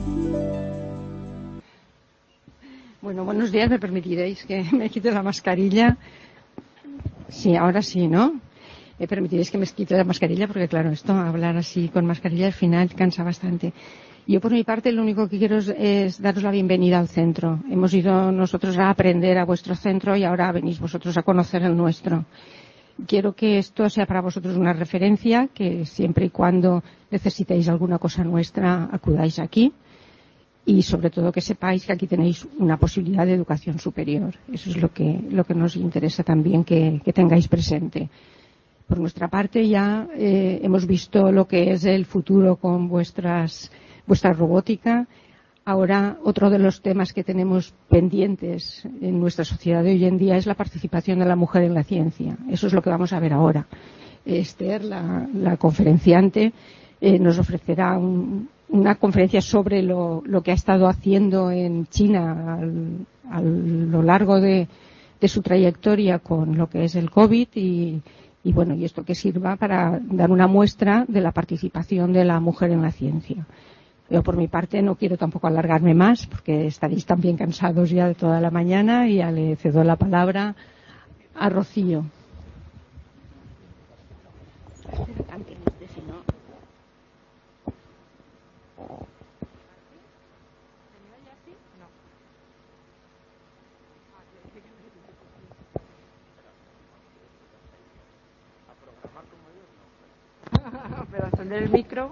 Bueno, buenos días. ¿Me permitiréis que me quite la mascarilla? Sí, ahora sí, ¿no? ¿Me permitiréis que me quite la mascarilla? Porque, claro, hablar así con mascarilla al final cansa bastante. Yo, por mi parte, lo único que quiero es daros la bienvenida al centro. Hemos ido nosotros a aprender a vuestro centro y ahora venís vosotros a conocer el nuestro. Quiero que esto sea para vosotros una referencia, que siempre y cuando necesitéis alguna cosa nuestra, acudáis aquí. Y sobre todo que sepáis que aquí tenéis una posibilidad de educación superior. Eso es lo que nos interesa también que tengáis presente. Por nuestra parte ya hemos visto lo que es el futuro con vuestra robótica. Ahora, otro de los temas que tenemos pendientes en nuestra sociedad de hoy en día es la participación de la mujer en la ciencia. Eso es lo que vamos a ver ahora. Esther, la conferenciante, nos ofrecerá una conferencia sobre lo que ha estado haciendo en China a lo largo de su trayectoria con lo que es el COVID y esto que sirva para dar una muestra de la participación de la mujer en la ciencia. Yo, por mi parte, no quiero tampoco alargarme más porque estaréis también cansados ya de toda la mañana y ya le cedo la palabra a Rocío. ¿Pero encender el micro?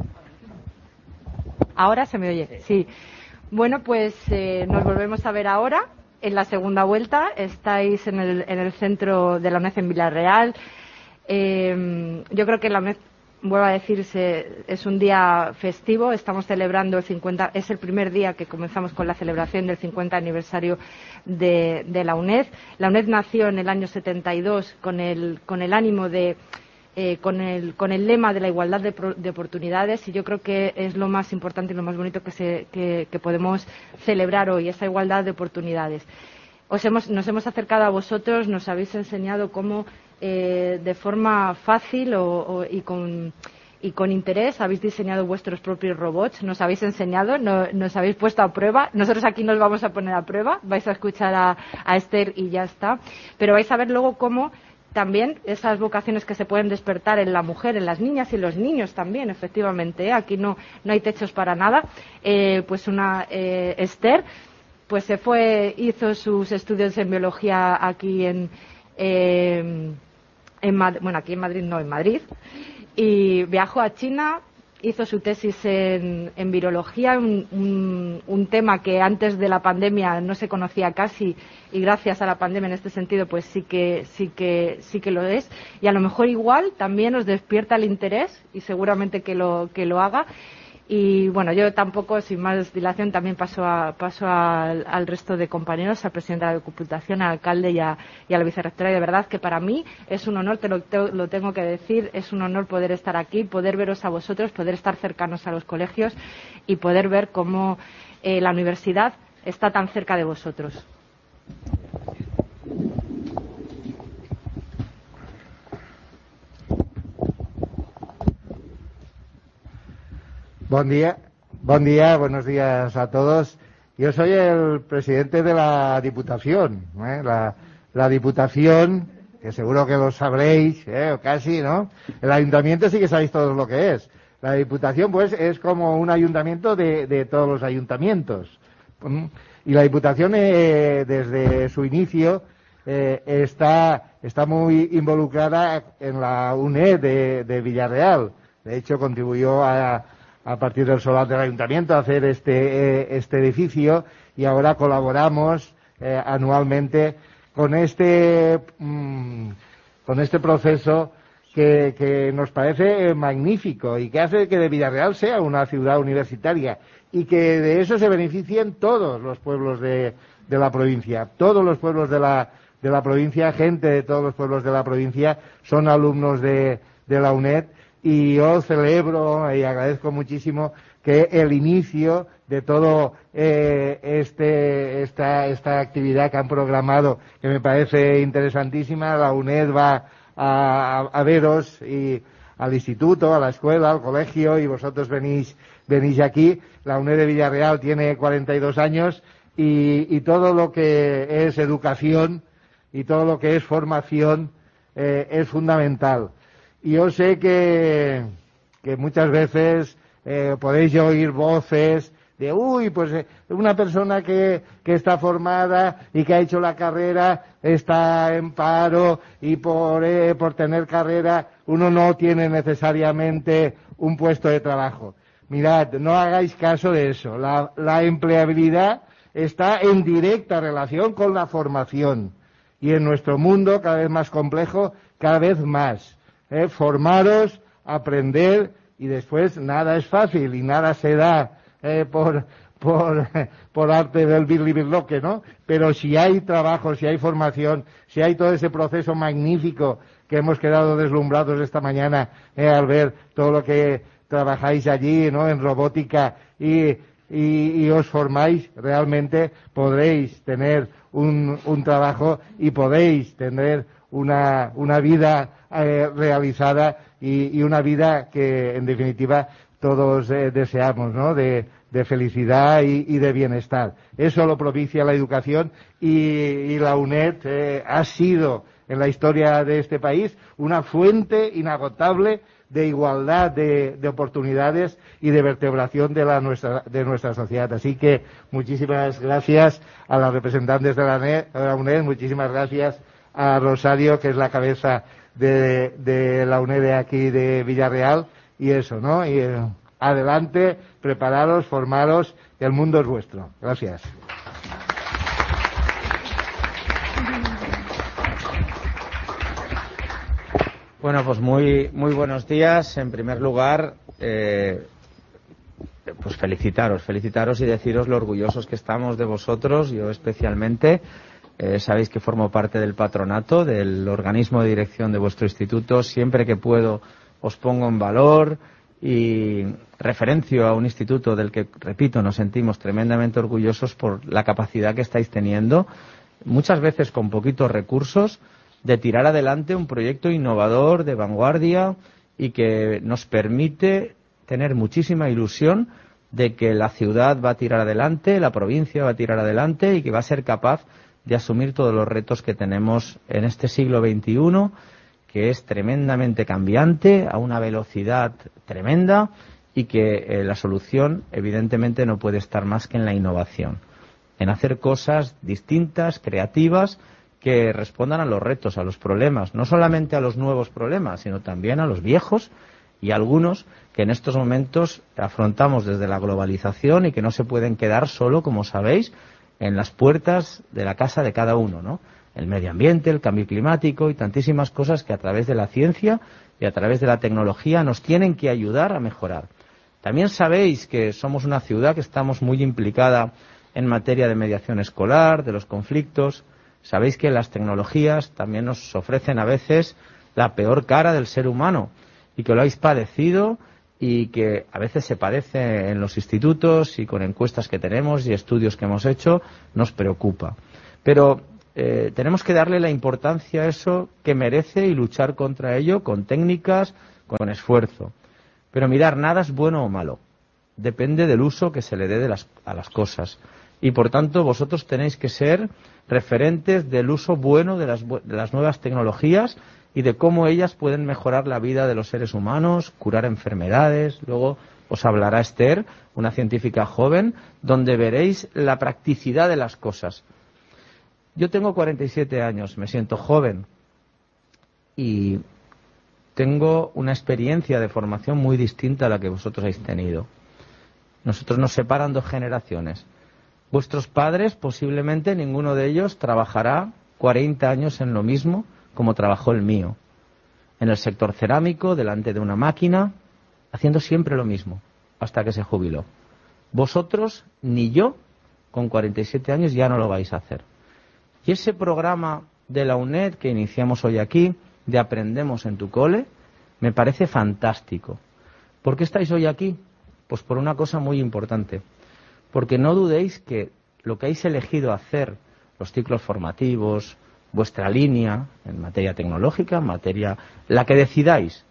¿Ahora se me oye? Sí. Bueno, pues nos volvemos a ver ahora en la segunda vuelta. Estáis en el centro de la UNED en Villarreal. Yo creo que la UNED, vuelvo a decirse, es un día festivo. Estamos celebrando es el primer día que comenzamos con la celebración del 50 aniversario de la UNED. La UNED nació en el año 72 con el ánimo de con el lema de la igualdad de oportunidades, y yo creo que es lo más importante y lo más bonito que podemos celebrar hoy, esa igualdad de oportunidades. Nos hemos acercado a vosotros, nos habéis enseñado cómo de forma fácil y con interés habéis diseñado vuestros propios robots, nos habéis enseñado, nos habéis puesto a prueba. Nosotros aquí nos vamos a poner a prueba, vais a escuchar a Esther y ya está, pero vais a ver luego cómo también esas vocaciones que se pueden despertar en la mujer, en las niñas y los niños también, efectivamente, aquí no hay techos para nada. Esther, pues hizo sus estudios en biología aquí en Madrid, y viajó a China. Hizo su tesis en virología, un tema que antes de la pandemia no se conocía casi, y gracias a la pandemia en este sentido pues sí que lo es, y a lo mejor igual también os despierta el interés, y seguramente que lo haga. Y bueno, yo tampoco, sin más dilación, también paso al resto de compañeros, al presidente de la Diputación, al alcalde y a la vicerrectora. Y de verdad que para mí es un honor, lo tengo que decir, es un honor poder estar aquí, poder veros a vosotros, poder estar cercanos a los colegios y poder ver cómo la universidad está tan cerca de vosotros. Buenos días a todos. Yo soy el presidente de la Diputación, la Diputación, que seguro que lo sabréis, o casi, ¿no? El Ayuntamiento sí que sabéis todos lo que es. La Diputación, pues, es como un ayuntamiento de todos los ayuntamientos. Y la Diputación, desde su inicio, está muy involucrada en la UNED de Villarreal. De hecho, contribuyó a partir del solar del ayuntamiento a hacer este edificio, y ahora colaboramos anualmente con este proceso que nos parece magnífico y que hace que de Villarreal sea una ciudad universitaria, y que de eso se beneficien todos los pueblos de la provincia. Todos los pueblos de la provincia, gente de todos los pueblos de la provincia son alumnos de la UNED. Y yo celebro y agradezco muchísimo que el inicio de todo esta actividad que han programado, que me parece interesantísima, la UNED va a veros y al instituto, a la escuela, al colegio, y vosotros venís aquí. La UNED de Villarreal tiene 42 años y todo lo que es educación y todo lo que es formación es fundamental. Y yo sé que muchas veces podéis oír voces de pues una persona que está formada y que ha hecho la carrera está en paro, y por tener carrera uno no tiene necesariamente un puesto de trabajo. Mirad, no hagáis caso de eso. La empleabilidad está en directa relación con la formación, y en nuestro mundo cada vez más complejo, cada vez más. Formaros, aprender, y después nada es fácil y nada se da por arte del birlibirloque, ¿no? Pero si hay trabajo, si hay formación, si hay todo ese proceso magnífico que hemos quedado deslumbrados esta mañana al ver todo lo que trabajáis allí, ¿no? En robótica y os formáis, realmente podréis tener un trabajo y podéis tener una vida realizada y una vida que, en definitiva, todos deseamos, ¿no? De felicidad y de bienestar. Eso lo propicia la educación, y la UNED ha sido, en la historia de este país, una fuente inagotable de igualdad de oportunidades y de vertebración de nuestra sociedad. Así que muchísimas gracias a las representantes de la UNED, muchísimas gracias a Rosario, que es la cabeza de la UNED de aquí de Villarreal, y eso, ¿no? Y adelante, prepararos, formaros, que el mundo es vuestro. Gracias. Bueno, pues muy buenos días. En primer lugar, pues felicitaros y deciros lo orgullosos que estamos de vosotros, yo especialmente. Sabéis que formo parte del patronato, del organismo de dirección de vuestro instituto. Siempre que puedo os pongo en valor y referencio a un instituto del que, repito, nos sentimos tremendamente orgullosos por la capacidad que estáis teniendo, muchas veces con poquitos recursos, de tirar adelante un proyecto innovador, de vanguardia, y que nos permite tener muchísima ilusión de que la ciudad va a tirar adelante, la provincia va a tirar adelante, y que va a ser capaz de asumir todos los retos que tenemos en este siglo XXI, que es tremendamente cambiante, a una velocidad tremenda, y que la solución evidentemente no puede estar más que en la innovación, en hacer cosas distintas, creativas, que respondan a los retos, a los problemas, no solamente a los nuevos problemas, sino también a los viejos, y algunos que en estos momentos afrontamos desde la globalización y que no se pueden quedar solo, como sabéis, en las puertas de la casa de cada uno, ¿no? El medio ambiente, el cambio climático y tantísimas cosas que a través de la ciencia y a través de la tecnología nos tienen que ayudar a mejorar. También sabéis que somos una ciudad que estamos muy implicada en materia de mediación escolar, de los conflictos. Sabéis que las tecnologías también nos ofrecen a veces la peor cara del ser humano, y que lo habéis padecido, y que a veces se padece en los institutos, y con encuestas que tenemos y estudios que hemos hecho nos preocupa. Pero tenemos que darle la importancia a eso que merece y luchar contra ello con técnicas, con esfuerzo. Pero mirar, nada es bueno o malo. Depende del uso que se le dé a las cosas. Y por tanto vosotros tenéis que ser referentes del uso bueno de las nuevas tecnologías y de cómo ellas pueden mejorar la vida de los seres humanos, curar enfermedades. Luego os hablará Esther, una científica joven, donde veréis la practicidad de las cosas. Yo tengo 47 años, me siento joven y tengo una experiencia de formación muy distinta a la que vosotros habéis tenido. Nosotros nos separan 2 generaciones. Vuestros padres, posiblemente ninguno de ellos trabajará 40 años en lo mismo como trabajó el mío. En el sector cerámico, delante de una máquina, haciendo siempre lo mismo, hasta que se jubiló. Vosotros, ni yo, con 47 años, ya no lo vais a hacer. Y ese programa de la UNED que iniciamos hoy aquí, de Aprendemos en tu cole, me parece fantástico. ¿Por qué estáis hoy aquí? Pues por una cosa muy importante. Porque no dudéis que lo que habéis elegido hacer, los ciclos formativos, vuestra línea en materia tecnológica, en materia la que decidáis,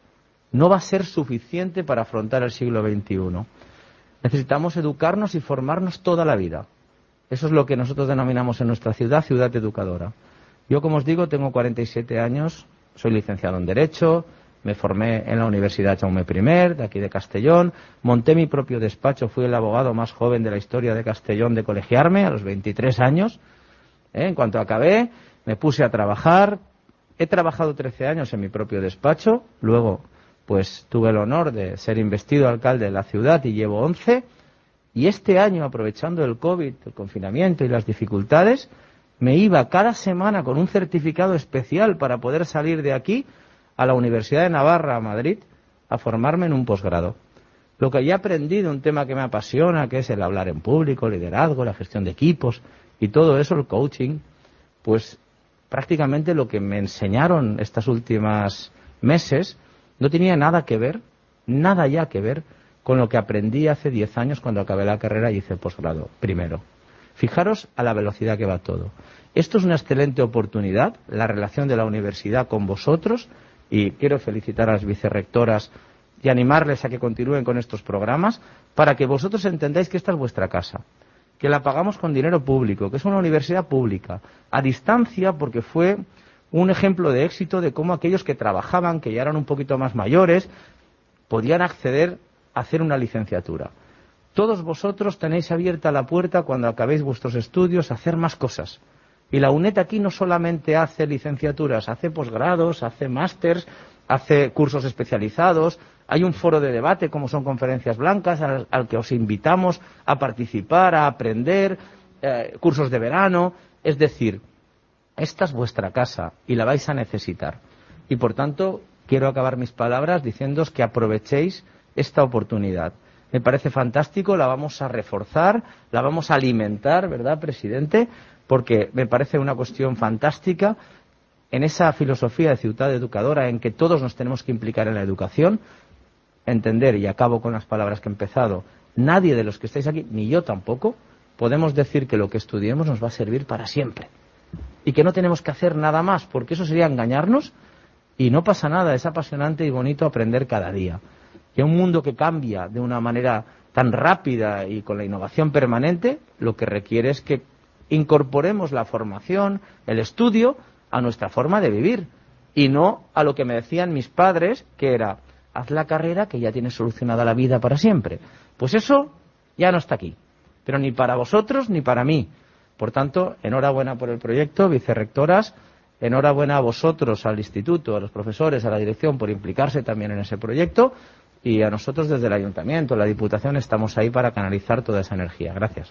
no va a ser suficiente para afrontar el siglo XXI. Necesitamos educarnos y formarnos toda la vida. Eso es lo que nosotros denominamos en nuestra ciudad ciudad educadora. Yo, como os digo, tengo 47 años, soy licenciado en Derecho, me formé en la Universidad Jaume I, de aquí de Castellón, monté mi propio despacho, fui el abogado más joven de la historia de Castellón de colegiarme a los 23 años. En cuanto acabé, me puse a trabajar, he trabajado 13 años en mi propio despacho, luego pues tuve el honor de ser investido alcalde de la ciudad y llevo 11, y este año, aprovechando el COVID, el confinamiento y las dificultades, me iba cada semana con un certificado especial para poder salir de aquí a la Universidad de Navarra, a Madrid, a formarme en un posgrado. Lo que he aprendido, un tema que me apasiona, que es el hablar en público, el liderazgo, la gestión de equipos y todo eso, el coaching, pues prácticamente lo que me enseñaron estos últimos meses no tenía nada que ver, nada ya que ver con lo que aprendí hace 10 años cuando acabé la carrera y hice el posgrado primero. Fijaros a la velocidad que va todo. Esto es una excelente oportunidad, la relación de la universidad con vosotros, y quiero felicitar a las vicerrectoras y animarles a que continúen con estos programas para que vosotros entendáis que esta es vuestra casa, que la pagamos con dinero público, que es una universidad pública, a distancia, porque fue un ejemplo de éxito de cómo aquellos que trabajaban, que ya eran un poquito más mayores, podían acceder a hacer una licenciatura. Todos vosotros tenéis abierta la puerta cuando acabéis vuestros estudios a hacer más cosas. Y la UNED aquí no solamente hace licenciaturas, hace posgrados, hace másters, hace cursos especializados, hay un foro de debate como son conferencias blancas al que os invitamos a participar, a aprender, cursos de verano. Es decir, esta es vuestra casa y la vais a necesitar. Y por tanto, quiero acabar mis palabras diciéndoos que aprovechéis esta oportunidad. Me parece fantástico, la vamos a reforzar, la vamos a alimentar, ¿verdad, presidente? Porque me parece una cuestión fantástica en esa filosofía de ciudad educadora en que todos nos tenemos que implicar en la educación, entender, y acabo con las palabras que he empezado, nadie de los que estáis aquí, ni yo tampoco, podemos decir que lo que estudiemos nos va a servir para siempre. Y que no tenemos que hacer nada más, porque eso sería engañarnos y no pasa nada, es apasionante y bonito aprender cada día. Y un mundo que cambia de una manera tan rápida y con la innovación permanente, lo que requiere es que incorporemos la formación, el estudio, a nuestra forma de vivir y no a lo que me decían mis padres, que era, haz la carrera que ya tienes solucionada la vida para siempre. Pues eso ya no está aquí, pero ni para vosotros ni para mí. Por tanto, enhorabuena por el proyecto, vicerrectoras, enhorabuena a vosotros, al instituto, a los profesores, a la dirección por implicarse también en ese proyecto, y a nosotros desde el ayuntamiento, la Diputación, estamos ahí para canalizar toda esa energía. Gracias.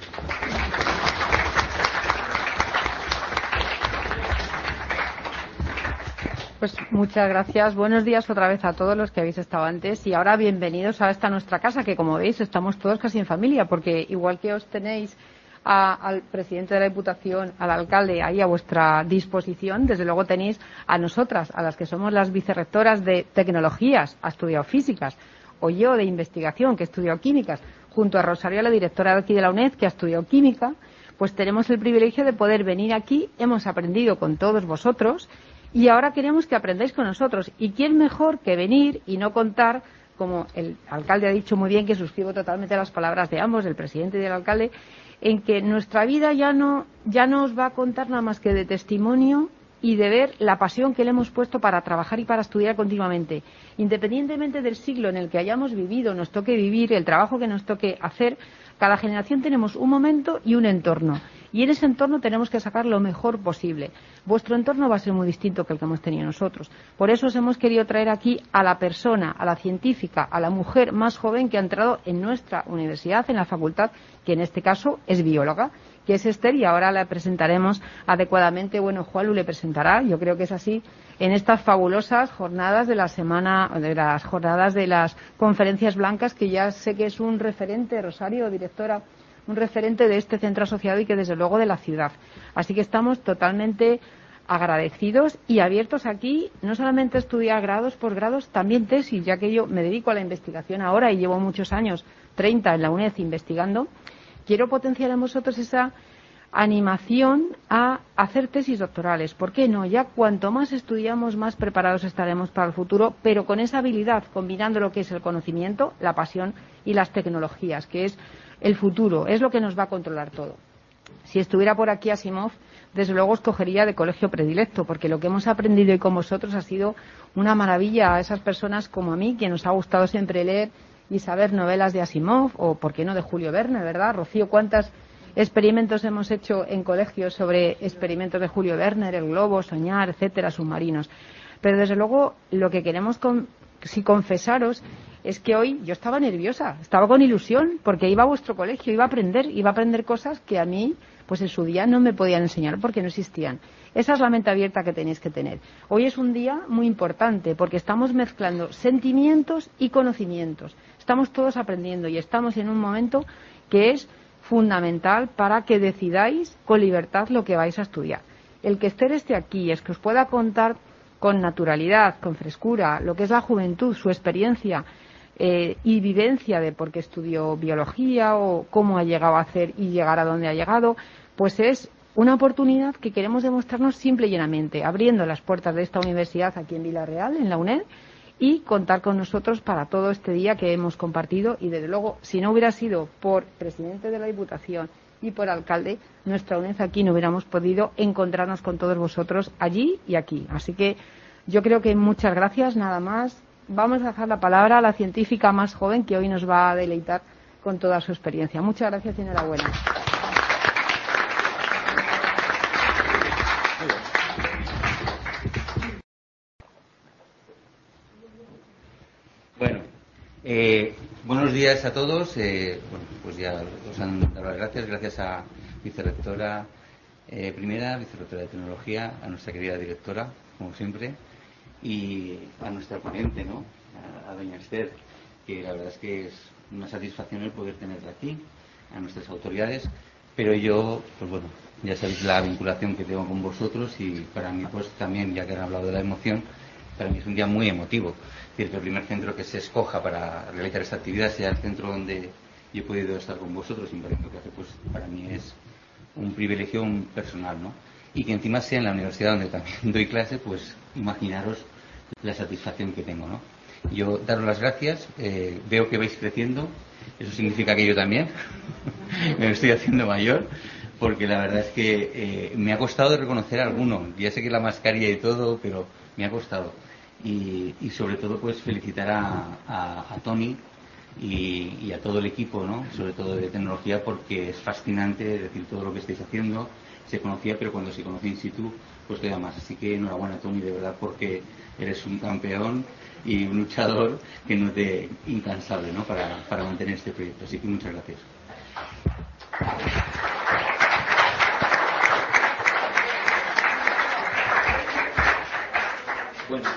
Pues muchas gracias. Buenos días otra vez a todos los que habéis estado antes y ahora bienvenidos a esta nuestra casa, que como veis estamos todos casi en familia, porque igual que os tenéis al presidente de la Diputación, al alcalde ahí a vuestra disposición, desde luego tenéis a nosotras, a las que somos las vicerrectoras de tecnologías, ha estudiado físicas, o yo de investigación, que he estudiado químicas, junto a Rosario, la directora de aquí de la UNED, que ha estudiado química, pues tenemos el privilegio de poder venir aquí, hemos aprendido con todos vosotros y ahora queremos que aprendáis con nosotros. ¿Y quién mejor que venir y no contar, como el alcalde ha dicho muy bien, que suscribo totalmente las palabras de ambos, del presidente y del alcalde, en que nuestra vida ya no os va a contar nada más que de testimonio y de ver la pasión que le hemos puesto para trabajar y para estudiar continuamente. Independientemente del siglo en el que hayamos vivido, nos toque vivir, el trabajo que nos toque hacer, cada generación tenemos un momento y un entorno. Y en ese entorno tenemos que sacar lo mejor posible. Vuestro entorno va a ser muy distinto que el que hemos tenido nosotros. Por eso os hemos querido traer aquí a la persona, a la científica, a la mujer más joven que ha entrado en nuestra universidad, en la facultad, que en este caso es bióloga, que es Esther, y ahora la presentaremos adecuadamente. Bueno, Juanlu le presentará, yo creo que es así, en estas fabulosas jornadas de la semana, de las jornadas de las conferencias blancas, que ya sé que es un referente, Rosario, directora, un referente de este centro asociado y que desde luego de la ciudad. Así que estamos totalmente agradecidos y abiertos aquí, no solamente a estudiar grados, posgrados, también tesis, ya que yo me dedico a la investigación ahora y llevo muchos años, 30 en la UNED investigando. Quiero potenciar en vosotros esa animación a hacer tesis doctorales. ¿Por qué no? Ya cuanto más estudiamos, más preparados estaremos para el futuro, pero con esa habilidad, combinando lo que es el conocimiento, la pasión y las tecnologías, que es el futuro, es lo que nos va a controlar todo. Si estuviera por aquí Asimov, desde luego escogería de colegio predilecto, porque lo que hemos aprendido y con vosotros ha sido una maravilla a esas personas como a mí, que nos ha gustado siempre leer y saber novelas de Asimov, o por qué no de Julio Verne, ¿verdad? Rocío, ¿cuántos experimentos hemos hecho en colegios sobre experimentos de Julio Verne, el globo, soñar, etcétera, submarinos? Pero desde luego lo que queremos confesaros es que hoy yo estaba nerviosa, estaba con ilusión, porque iba a vuestro colegio, iba a aprender cosas que a mí, pues en su día no me podían enseñar porque no existían. Esa es la mente abierta que tenéis que tener. Hoy es un día muy importante porque estamos mezclando sentimientos y conocimientos. Estamos todos aprendiendo y estamos en un momento que es fundamental para que decidáis con libertad lo que vais a estudiar. El que Esther esté aquí es que os pueda contar con naturalidad, con frescura, lo que es la juventud, su experiencia y vivencia de por qué estudió biología o cómo ha llegado a hacer y llegar a donde ha llegado, pues es una oportunidad que queremos demostrarnos simple y llanamente, abriendo las puertas de esta universidad aquí en Vila-real, en la UNED, y contar con nosotros para todo este día que hemos compartido. Y desde luego, si no hubiera sido por presidente de la Diputación y por alcalde, nuestra UNED aquí no hubiéramos podido encontrarnos con todos vosotros allí y aquí. Así que yo creo que muchas gracias, nada más. Vamos a dejar la palabra a la científica más joven que hoy nos va a deleitar con toda su experiencia. Muchas gracias y enhorabuena. Bueno, buenos días a todos. Bueno, pues ya os han dado las gracias a vicerrectora primera, vicerrectora de tecnología, a nuestra querida directora, como siempre, y a nuestra ponente, ¿no? A doña Esther, que la verdad es que es una satisfacción el poder tenerla aquí, a nuestras autoridades, pero yo, pues bueno, ya sabéis la vinculación que tengo con vosotros y para mí, pues también, ya que han hablado de la emoción, para mí es un día muy emotivo. Es decir, que el primer centro que se escoja para realizar esta actividad sea el centro donde yo he podido estar con vosotros, impartiendo clase, pues para mí es un privilegio personal, ¿no? Y que encima sea en la universidad donde también doy clase, pues imaginaros la satisfacción que tengo, ¿no? Yo daros las gracias, veo que vais creciendo, eso significa que yo también me estoy haciendo mayor, porque la verdad es que me ha costado de reconocer a alguno. Ya sé que la mascarilla y todo, pero me ha costado. Y sobre todo, pues felicitar a Tony y a todo el equipo, ¿no? Sobre todo de tecnología, porque es fascinante decir todo lo que estáis haciendo. Se conocía, pero cuando se conoce in situ, pues queda más. Así que enhorabuena, Tony, de verdad, porque eres un campeón y un luchador que no te incansable, ¿no? Para mantener este proyecto. Así que muchas gracias. Bueno,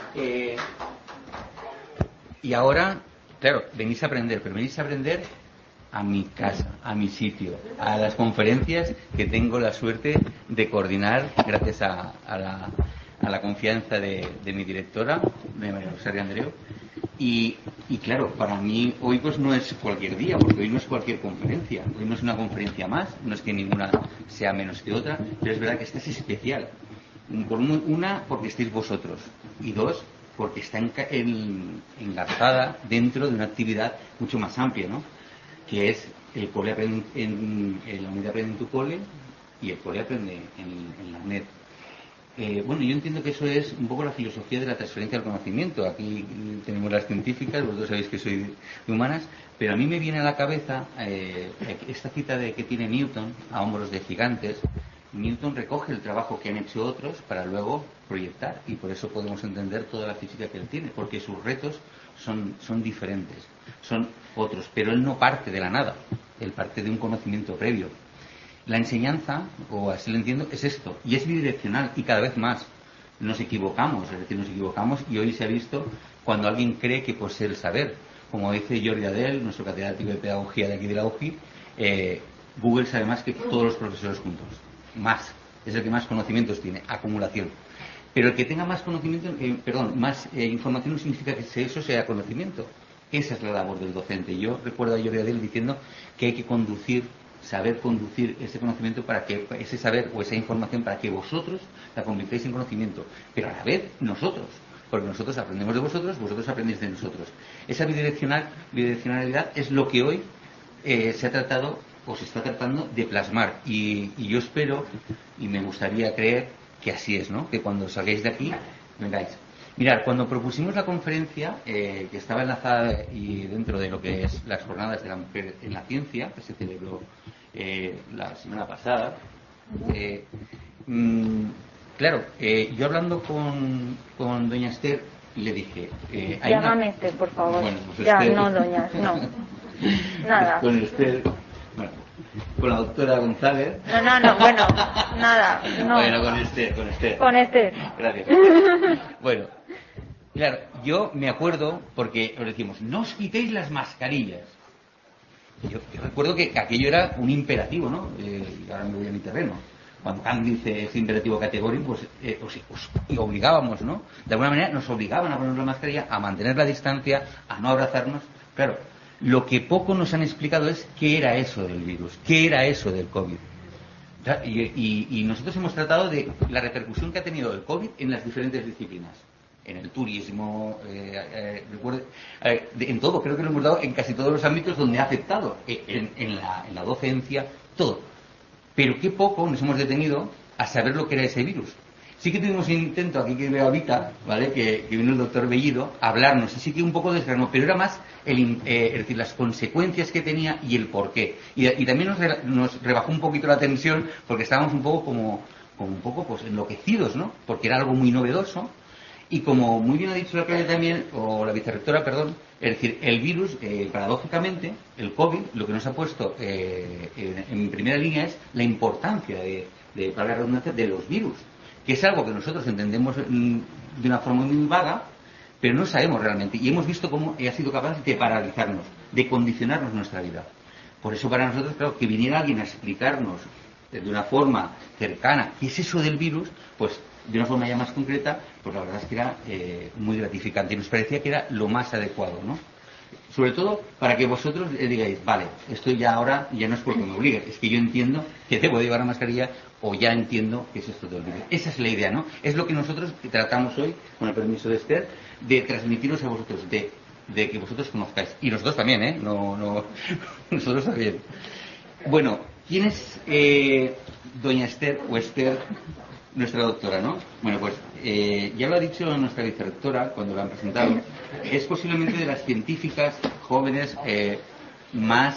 y ahora, claro, venís a aprender, pero venís a aprender a mi casa, a mi sitio, a las conferencias que tengo la suerte de coordinar gracias a la confianza de mi directora, de María Rosario Andreu. Y claro, para mí hoy pues no es cualquier día, porque hoy no es cualquier conferencia, hoy no es una conferencia más, no es que ninguna sea menos que otra, pero es verdad que esta es especial. Una, porque estáis vosotros, y dos, porque está engarzada dentro de una actividad mucho más amplia, ¿no? Que es el cole aprende en la unidad Aprende en tu cole y el cole aprende en la UNED. Bueno, yo entiendo que eso es un poco la filosofía de la transferencia del conocimiento. Aquí tenemos las científicas, vosotros sabéis que soy de humanas, pero a mí me viene a la cabeza esta cita de que tiene Newton a hombros de gigantes. Newton recoge el trabajo que han hecho otros para luego proyectar, y por eso podemos entender toda la física que él tiene, porque sus retos son diferentes, son otros, pero él no parte de la nada, él parte de un conocimiento previo. La enseñanza, o así lo entiendo, es esto, y es bidireccional, y cada vez más nos equivocamos, es decir, nos equivocamos, y hoy se ha visto cuando alguien cree que posee el saber. Como dice Jordi Adel, nuestro catedrático de pedagogía de aquí de la UJI, Google sabe más que todos los profesores juntos. Más, es el que más conocimientos tiene, acumulación. Pero el que tenga más conocimiento, más información no significa que eso sea conocimiento. Esa es la labor del docente. Yo recuerdo a Jordi Adel diciendo que hay que conducir saber conducir ese conocimiento para que ese saber o esa información para que vosotros la convirtáis en conocimiento, pero a la vez nosotros, porque nosotros aprendemos de vosotros, vosotros aprendéis de nosotros. Esa bidireccionalidad es lo que hoy se ha tratado o se está tratando de plasmar, y yo espero y me gustaría creer que así es, ¿no? Que cuando salgáis de aquí vengáis. Mirad, cuando propusimos la conferencia, que estaba enlazada y dentro de lo que es las jornadas de la mujer en la ciencia, que se celebró la semana pasada, claro, yo hablando con doña Esther, le dije... Llámame Esther, por favor. Bueno, pues ya, Esther... no, doña, no. Nada. Con Esther... Bueno, con la doctora González... No, bueno, nada, no. Bueno, con Esther. Con Esther. Gracias. Bueno, claro, yo me acuerdo, porque os decimos, no os quitéis las mascarillas. Yo recuerdo que aquello era un imperativo, ¿no? Y ahora me voy a mi terreno. Cuando Kant dice ese imperativo categórico, pues os obligábamos, ¿no? De alguna manera nos obligaban a poner la mascarilla, a mantener la distancia, a no abrazarnos. Claro, lo que poco nos han explicado es qué era eso del virus, qué era eso del COVID. Y nosotros hemos tratado de la repercusión que ha tenido el COVID en las diferentes disciplinas. En el turismo, en todo, creo que lo hemos dado en casi todos los ámbitos donde ha afectado, en la docencia, todo. Pero qué poco nos hemos detenido a saber lo que era ese virus. Sí que tuvimos un intento, aquí que veo a Vita, ¿vale? Que vino el doctor Bellido a hablarnos, y sí que un poco desgranó, pero era más es decir, las consecuencias que tenía y el porqué. Y también nos rebajó un poquito la tensión, porque estábamos un poco como un poco pues enloquecidos, ¿no? Porque era algo muy novedoso. Y como muy bien ha dicho la alcalde también, o la vicerrectora, perdón, es decir, el virus, paradójicamente, el COVID, lo que nos ha puesto en primera línea es la importancia para la redundancia, de los virus, que es algo que nosotros entendemos de una forma muy vaga, pero no sabemos realmente. Y hemos visto cómo ha sido capaz de paralizarnos, de condicionarnos nuestra vida. Por eso para nosotros, claro, que viniera alguien a explicarnos de una forma cercana qué es eso del virus, pues de una forma ya más concreta, pues la verdad es que era muy gratificante y nos parecía que era lo más adecuado, ¿no? Sobre todo para que vosotros digáis, vale, esto ya ahora ya no es porque me obligue, es que yo entiendo que debo llevar la mascarilla, o ya entiendo que es esto del virus. Esa es la idea, ¿no? Es lo que nosotros tratamos hoy, con el permiso de Esther, de transmitiros a vosotros, de que vosotros conozcáis. Y nosotros también, ¿eh? No, nosotros también. Bueno, ¿quién es doña Esther o Esther, nuestra doctora, ¿no? Bueno, pues ya lo ha dicho nuestra vicerrectora cuando la han presentado. Es posiblemente de las científicas jóvenes más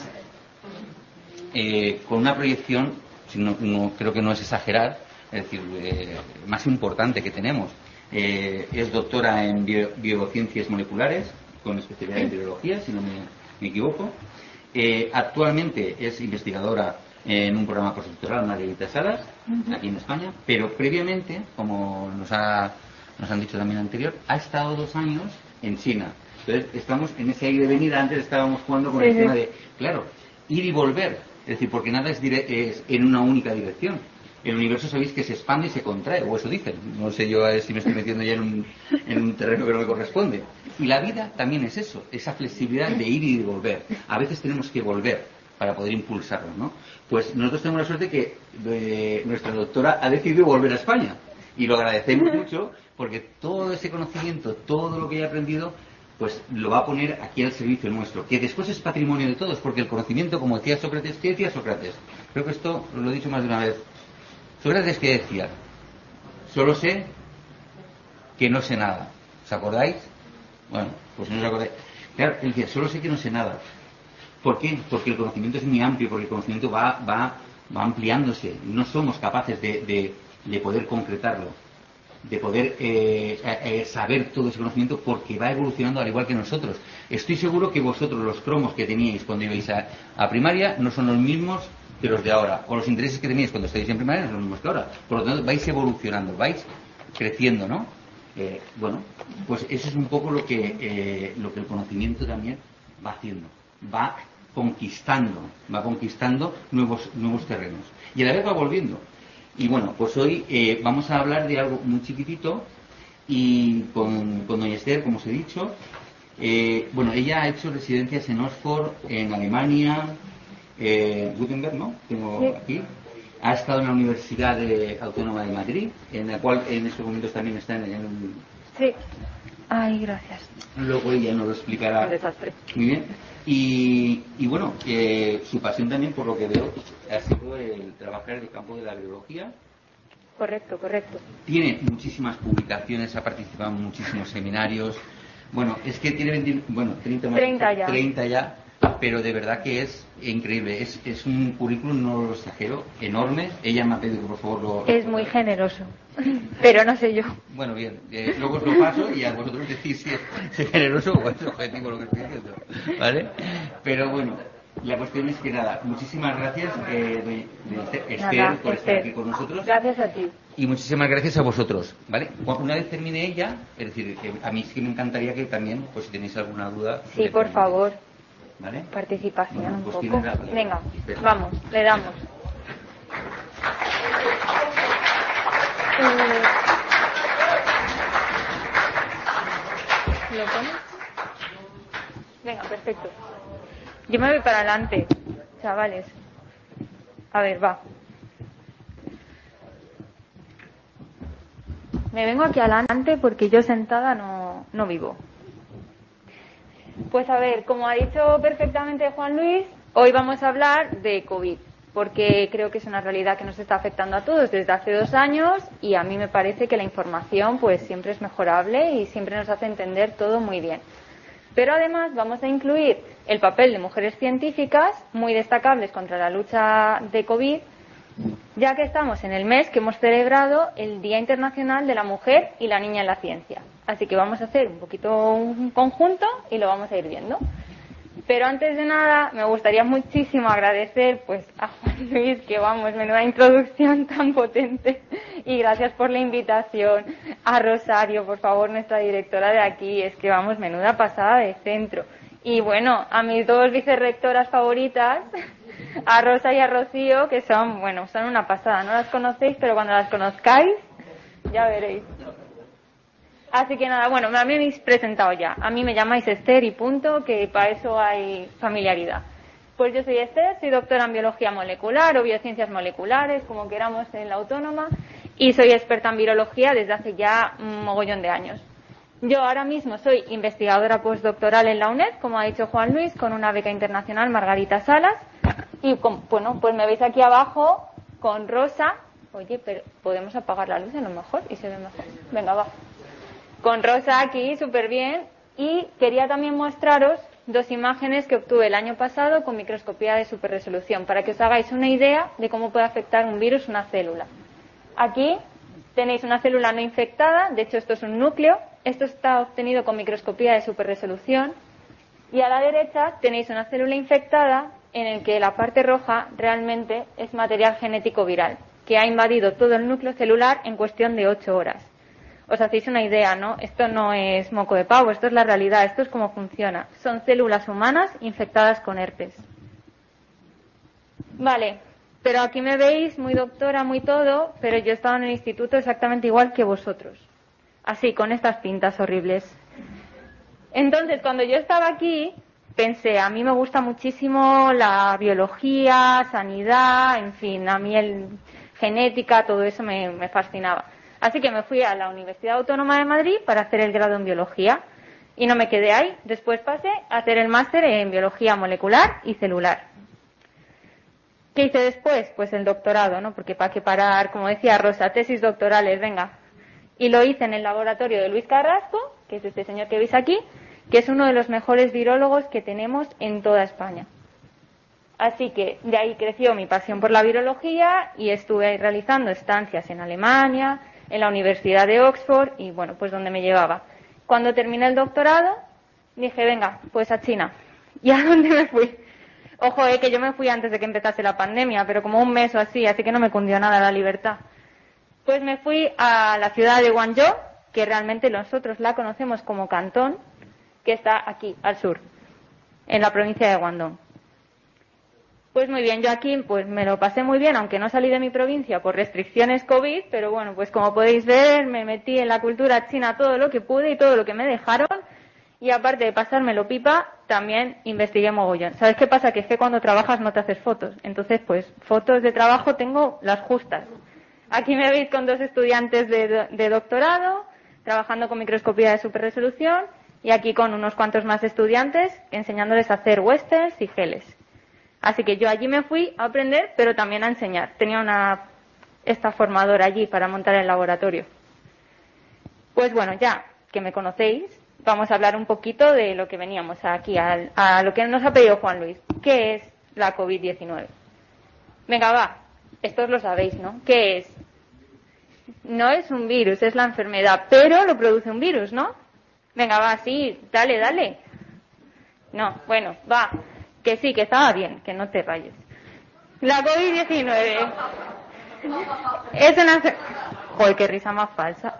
con una proyección, creo que no es exagerar, es decir, más importante que tenemos. Es doctora en biociencias moleculares, con especialidad en virología, si no me equivoco. Actualmente es investigadora en un programa postdoctoral, Margarita Salas, aquí en España, pero previamente, como nos han dicho también anterior, ha estado 2 años en China. Entonces estamos en ese aire de venida. Antes estábamos jugando con el tema de, claro, ir y volver, es decir, porque nada es en una única dirección. El universo sabéis que se expande y se contrae, o eso dicen. No sé yo si me estoy metiendo ya en un terreno que no me corresponde. Y la vida también es eso, esa flexibilidad de ir y de volver. A veces tenemos que volver para poder impulsarlo, ¿no? Pues nosotros tenemos la suerte que nuestra doctora ha decidido volver a España. Y lo agradecemos mucho, porque todo ese conocimiento, todo lo que haya aprendido, pues lo va a poner aquí al servicio nuestro, que después es patrimonio de todos, porque el conocimiento, como decía Sócrates, ¿qué decía Sócrates? Creo que esto lo he dicho más de una vez. Sócrates, ¿qué decía? Solo sé que no sé nada. ¿Os acordáis? Bueno, pues no os acordáis. Claro, él decía, solo sé que no sé nada. ¿Por qué? Porque el conocimiento es muy amplio, porque el conocimiento va ampliándose. No somos capaces de poder concretarlo, de poder saber todo ese conocimiento, porque va evolucionando al igual que nosotros. Estoy seguro que vosotros, los cromos que teníais cuando ibais a primaria, no son los mismos que los de ahora, o los intereses que teníais cuando estáis en primaria no son los mismos que ahora. Por lo tanto, vais evolucionando, vais creciendo, ¿no? Bueno, pues eso es un poco lo que el conocimiento también va haciendo, va conquistando nuevos terrenos, y a la vez va volviendo. Y bueno, pues hoy vamos a hablar de algo muy chiquitito, y con doña Esther, como os he dicho. Bueno, ella ha hecho residencias en Oxford, en Alemania, Gutenberg, ¿no? Tengo Sí. aquí. Ha estado en la Universidad Autónoma de Madrid, en la cual en estos momentos también está en el... Sí. Ay, gracias. Luego ella nos lo explicará Un desastre. muy bien. Y bueno, su pasión también, por lo que veo, ha sido el trabajar en el campo de la biología. Correcto, correcto. Tiene muchísimas publicaciones, ha participado en muchísimos seminarios. Bueno, es que tiene 30 ya. 30 ya, pero de verdad que es increíble. Es un currículum, no lo exagero, enorme. Ella me ha pedido que por favor lo... Es muy generoso, pero no sé yo. Bueno, bien, luego os lo paso y a vosotros decís si es generoso o es objetivo lo que estoy diciendo, ¿vale? Pero bueno, la cuestión es que nada, muchísimas gracias de Esther Nada, por estar Esther. aquí con nosotros. Gracias a ti. Y muchísimas gracias a vosotros, ¿vale? Una vez termine ella, es decir, a mí sí me encantaría que también, pues si tenéis alguna duda... Sí, por preguntéis, favor. ¿vale? Participación Bueno, un pues poco. tienes la palabra. Venga, Espera. vamos, le damos. ¿Lo pones? Venga, perfecto. Yo me voy para adelante, chavales. A ver, va. Me vengo aquí adelante porque yo sentada no vivo. Pues a ver, como ha dicho perfectamente Juan Luis, hoy vamos a hablar de COVID, porque creo que es una realidad que nos está afectando a todos desde hace 2 años y a mí me parece que la información pues siempre es mejorable y siempre nos hace entender todo muy bien. Pero además vamos a incluir el papel de mujeres científicas muy destacables contra la lucha de COVID, ya que estamos en el mes que hemos celebrado el Día Internacional de la Mujer y la Niña en la Ciencia. Así que vamos a hacer un poquito un conjunto y lo vamos a ir viendo. Pero antes de nada, me gustaría muchísimo agradecer pues a Juan Luis, que vamos, menuda introducción tan potente. Y gracias por la invitación. A Rosario, por favor, nuestra directora de aquí. Es que vamos, menuda pasada de centro. Y bueno, a mis 2 vicerrectoras favoritas, a Rosa y a Rocío, que son una pasada. No las conocéis, pero cuando las conozcáis, ya veréis. Así que nada, bueno, me habéis presentado ya. A mí me llamáis Esther y punto, que para eso hay familiaridad. Pues yo soy Esther, soy doctora en biología molecular o biociencias moleculares, como queramos en la Autónoma, y soy experta en virología desde hace ya un mogollón de años. Yo ahora mismo soy investigadora postdoctoral en la UNED, como ha dicho Juan Luis, con una beca internacional Margarita Salas, y bueno, pues me veis aquí abajo con Rosa. Oye, pero podemos apagar la luz a lo mejor y se ve mejor. Venga, va. Con Rosa aquí, súper bien. Y quería también mostraros 2 imágenes que obtuve el año pasado con microscopía de superresolución, para que os hagáis una idea de cómo puede afectar un virus una célula. Aquí tenéis una célula no infectada, de hecho esto es un núcleo, esto está obtenido con microscopía de superresolución. Y a la derecha tenéis una célula infectada en el que la parte roja realmente es material genético viral, que ha invadido todo el núcleo celular en cuestión de 8 horas. Os hacéis una idea, ¿no? Esto no es moco de pavo, esto es la realidad, esto es cómo funciona. Son células humanas infectadas con herpes. Vale, pero aquí me veis muy doctora, muy todo, pero yo he estado en el instituto exactamente igual que vosotros. Así, con estas pintas horribles. Entonces, cuando yo estaba aquí, pensé, a mí me gusta muchísimo la biología, sanidad, en fin, a mí genética, todo eso me fascinaba. Así que me fui a la Universidad Autónoma de Madrid para hacer el grado en biología. Y no me quedé ahí. Después pasé a hacer el máster en biología molecular y celular. ¿Qué hice después? Pues el doctorado, ¿no? Porque para qué parar, como decía Rosa, tesis doctorales, venga. Y lo hice en el laboratorio de Luis Carrasco, que es este señor que veis aquí, que es uno de los mejores virólogos que tenemos en toda España. Así que de ahí creció mi pasión por la virología y estuve realizando estancias en Alemania, en la Universidad de Oxford y bueno, pues donde me llevaba. Cuando terminé el doctorado, dije, venga, pues a China. ¿Y a dónde me fui? Ojo, que yo me fui antes de que empezase la pandemia, pero como un mes o así que no me cundió nada la libertad. Pues me fui a la ciudad de Guangzhou, que realmente nosotros la conocemos como Cantón, que está aquí, al sur, en la provincia de Guangdong. Pues muy bien, yo aquí pues me lo pasé muy bien, aunque no salí de mi provincia por restricciones COVID, pero bueno, pues como podéis ver, me metí en la cultura china todo lo que pude y todo lo que me dejaron, Y aparte de pasármelo pipa, también investigué mogollón. ¿Sabes qué pasa? Que es que cuando trabajas no te haces fotos. Entonces, pues, fotos de trabajo tengo las justas. Aquí me veis con 2 estudiantes de doctorado, trabajando con microscopía de superresolución, y aquí con unos cuantos más estudiantes, enseñándoles a hacer westerns y geles. Así que yo allí me fui a aprender, pero también a enseñar. Tenía esta formadora allí para montar el laboratorio. Pues bueno, ya que me conocéis, vamos a hablar un poquito de lo que veníamos aquí, a lo que nos ha pedido Juan Luis. ¿Qué es la COVID-19? Venga, va. Estos lo sabéis, ¿no? ¿Qué es? No es un virus, es la enfermedad, pero lo produce un virus, ¿no? Venga, va, sí, dale. No, bueno, va. Que sí, que estaba bien, que no te rayes. La COVID-19 es una enfermedad... Joder, qué risa más falsa.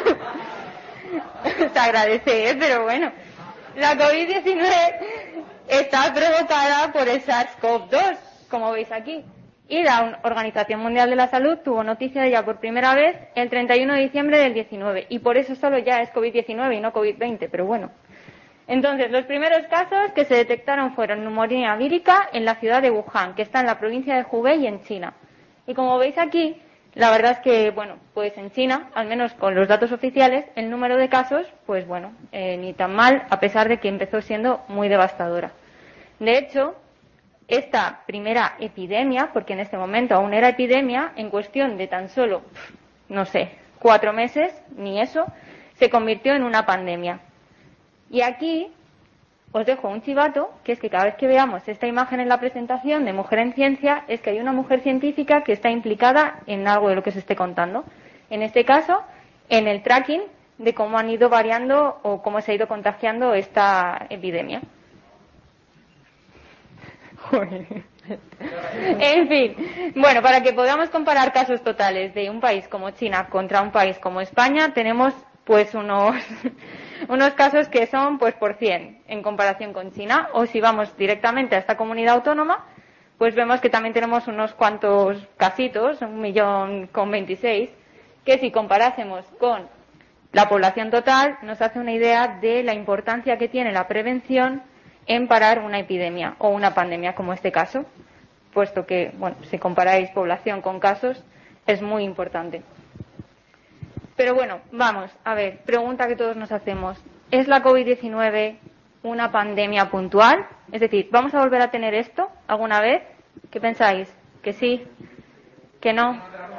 Se agradece, pero bueno. La COVID-19 está provocada por el SARS-CoV-2, como veis aquí. Y la Organización Mundial de la Salud tuvo noticia de ella por primera vez el 31 de diciembre del 19. Y por eso solo ya es COVID-19 y no COVID-20, pero bueno. Entonces, los primeros casos que se detectaron fueron neumonía vírica en la ciudad de Wuhan, que está en la provincia de Hubei, en China. Y como veis aquí, la verdad es que, bueno, pues en China, al menos con los datos oficiales, el número de casos, pues bueno, ni tan mal, a pesar de que empezó siendo muy devastadora. De hecho, esta primera epidemia, porque en este momento aún era epidemia, en cuestión de tan solo, no sé, 4 meses, ni eso, se convirtió en una pandemia. Y aquí os dejo un chivato, que es que cada vez que veamos esta imagen en la presentación de Mujer en Ciencia, es que hay una mujer científica que está implicada en algo de lo que se esté contando. En este caso, en el tracking de cómo han ido variando o cómo se ha ido contagiando esta epidemia. En fin, bueno, para que podamos comparar casos totales de un país como China contra un país como España, tenemos pues unos casos que son pues por 100 en comparación con China, o si vamos directamente a esta comunidad autónoma, pues vemos que también tenemos unos cuantos casitos, 1.026.000, que si comparásemos con la población total nos hace una idea de la importancia que tiene la prevención en parar una epidemia o una pandemia como este caso, puesto que, bueno, si comparáis población con casos, es muy importante. Pero bueno, vamos, a ver, pregunta que todos nos hacemos. ¿Es la COVID-19 una pandemia puntual? Es decir, ¿vamos a volver a tener esto alguna vez? ¿Qué pensáis? ¿Que sí? ¿Que no?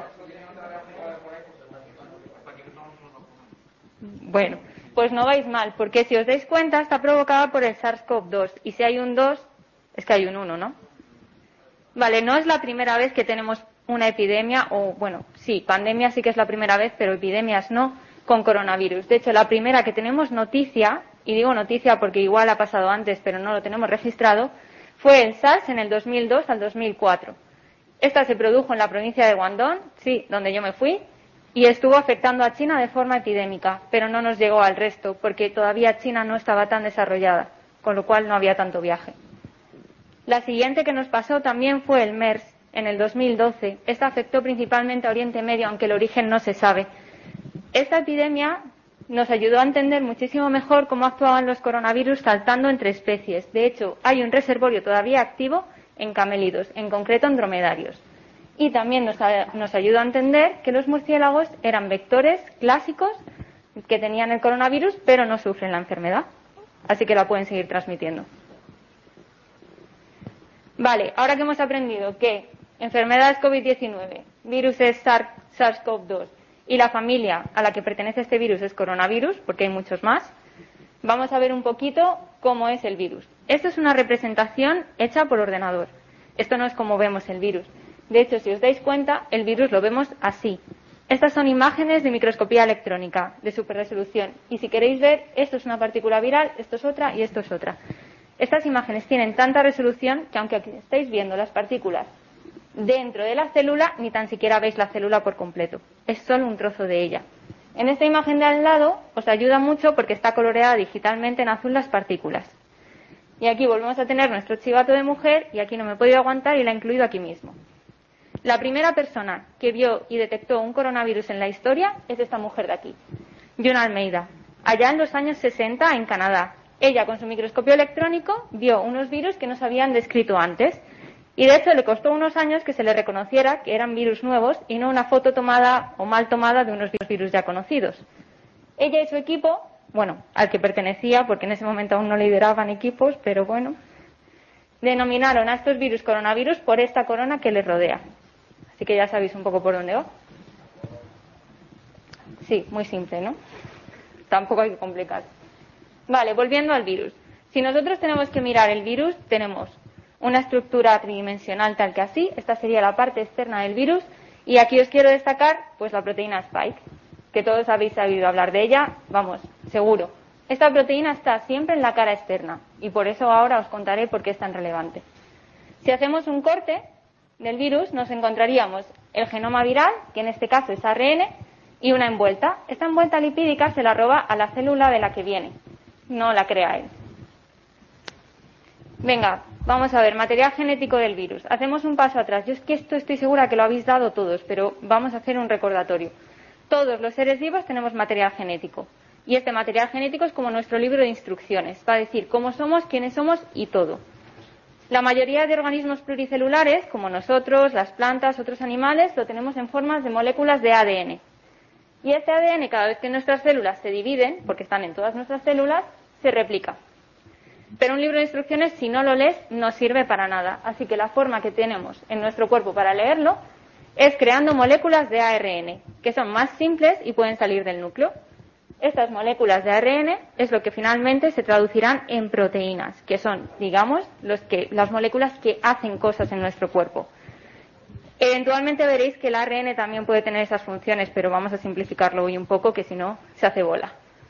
Bueno, pues no vais mal, porque si os dais cuenta está provocada por el SARS-CoV-2, y si hay un 2, es que hay un 1, ¿no? Vale, no es la primera vez que tenemos una epidemia, o bueno, sí, pandemia sí que es la primera vez, pero epidemias no, con coronavirus. De hecho, la primera que tenemos noticia, y digo noticia porque igual ha pasado antes, pero no lo tenemos registrado, fue el SARS en el 2002 al 2004. Esta se produjo en la provincia de Guangdong, sí, donde yo me fui, y estuvo afectando a China de forma epidémica, pero no nos llegó al resto, porque todavía China no estaba tan desarrollada, con lo cual no había tanto viaje. La siguiente que nos pasó también fue el MERS, en el 2012. Esta afectó principalmente a Oriente Medio, aunque el origen no se sabe. Esta epidemia nos ayudó a entender muchísimo mejor cómo actuaban los coronavirus saltando entre especies. De hecho, hay un reservorio todavía activo en camélidos, en concreto en dromedarios. Y también nos ayudó a entender que los murciélagos eran vectores clásicos que tenían el coronavirus, pero no sufren la enfermedad. Así que la pueden seguir transmitiendo. Vale, ahora que hemos aprendido que enfermedades COVID-19, virus es SARS-CoV-2 y la familia a la que pertenece este virus es coronavirus, porque hay muchos más, vamos a ver un poquito cómo es el virus. Esto es una representación hecha por ordenador. Esto no es como vemos el virus. De hecho, si os dais cuenta, el virus lo vemos así. Estas son imágenes de microscopía electrónica, de superresolución. Y si queréis ver, esto es una partícula viral, esto es otra y esto es otra. Estas imágenes tienen tanta resolución que aunque aquí estáis viendo las partículas dentro de la célula, ni tan siquiera veis la célula por completo. Es solo un trozo de ella. En esta imagen de al lado os ayuda mucho porque está coloreada digitalmente en azul las partículas. Y aquí volvemos a tener nuestro chivato de mujer y aquí no me he podido aguantar y la he incluido aquí mismo. La primera persona que vio y detectó un coronavirus en la historia es esta mujer de aquí, John Almeida, allá en los años 60 en Canadá. Ella, con su microscopio electrónico, vio unos virus que no se habían descrito antes. Y de hecho le costó unos años que se le reconociera que eran virus nuevos y no una foto tomada o mal tomada de unos virus ya conocidos. Ella y su equipo, bueno, al que pertenecía, porque en ese momento aún no lideraban equipos, pero bueno, denominaron a estos virus coronavirus por esta corona que les rodea. Así que ya sabéis un poco por dónde va. Sí, muy simple, ¿no? Tampoco hay que complicar. Vale, volviendo al virus. Si nosotros tenemos que mirar el virus, tenemos una estructura tridimensional tal que así. Esta sería la parte externa del virus. Y aquí os quiero destacar pues la proteína Spike, que todos habéis sabido hablar de ella, vamos, seguro. Esta proteína está siempre en la cara externa y por eso ahora os contaré por qué es tan relevante. Si hacemos un corte del virus, nos encontraríamos el genoma viral, que en este caso es ARN, y una envuelta. Esta envuelta lipídica se la roba a la célula de la que viene, no la crea él. Venga, vamos a ver, material genético del virus. Hacemos un paso atrás. Yo es que esto estoy segura que lo habéis dado todos, pero vamos a hacer un recordatorio. Todos los seres vivos tenemos material genético. Y este material genético es como nuestro libro de instrucciones. Va a decir cómo somos, quiénes somos y todo. La mayoría de organismos pluricelulares, como nosotros, las plantas, otros animales, lo tenemos en formas de moléculas de ADN. Y este ADN, cada vez que nuestras células se dividen, porque están en todas nuestras células, se replica. Pero un libro de instrucciones, si no lo lees, no sirve para nada. Así que la forma que tenemos en nuestro cuerpo para leerlo es creando moléculas de ARN, que son más simples y pueden salir del núcleo. Estas moléculas de ARN es lo que finalmente se traducirán en proteínas, que son, digamos, las moléculas que hacen cosas en nuestro cuerpo. Eventualmente veréis que el ARN también puede tener esas funciones, pero vamos a simplificarlo hoy un poco, que si no, se hace bola.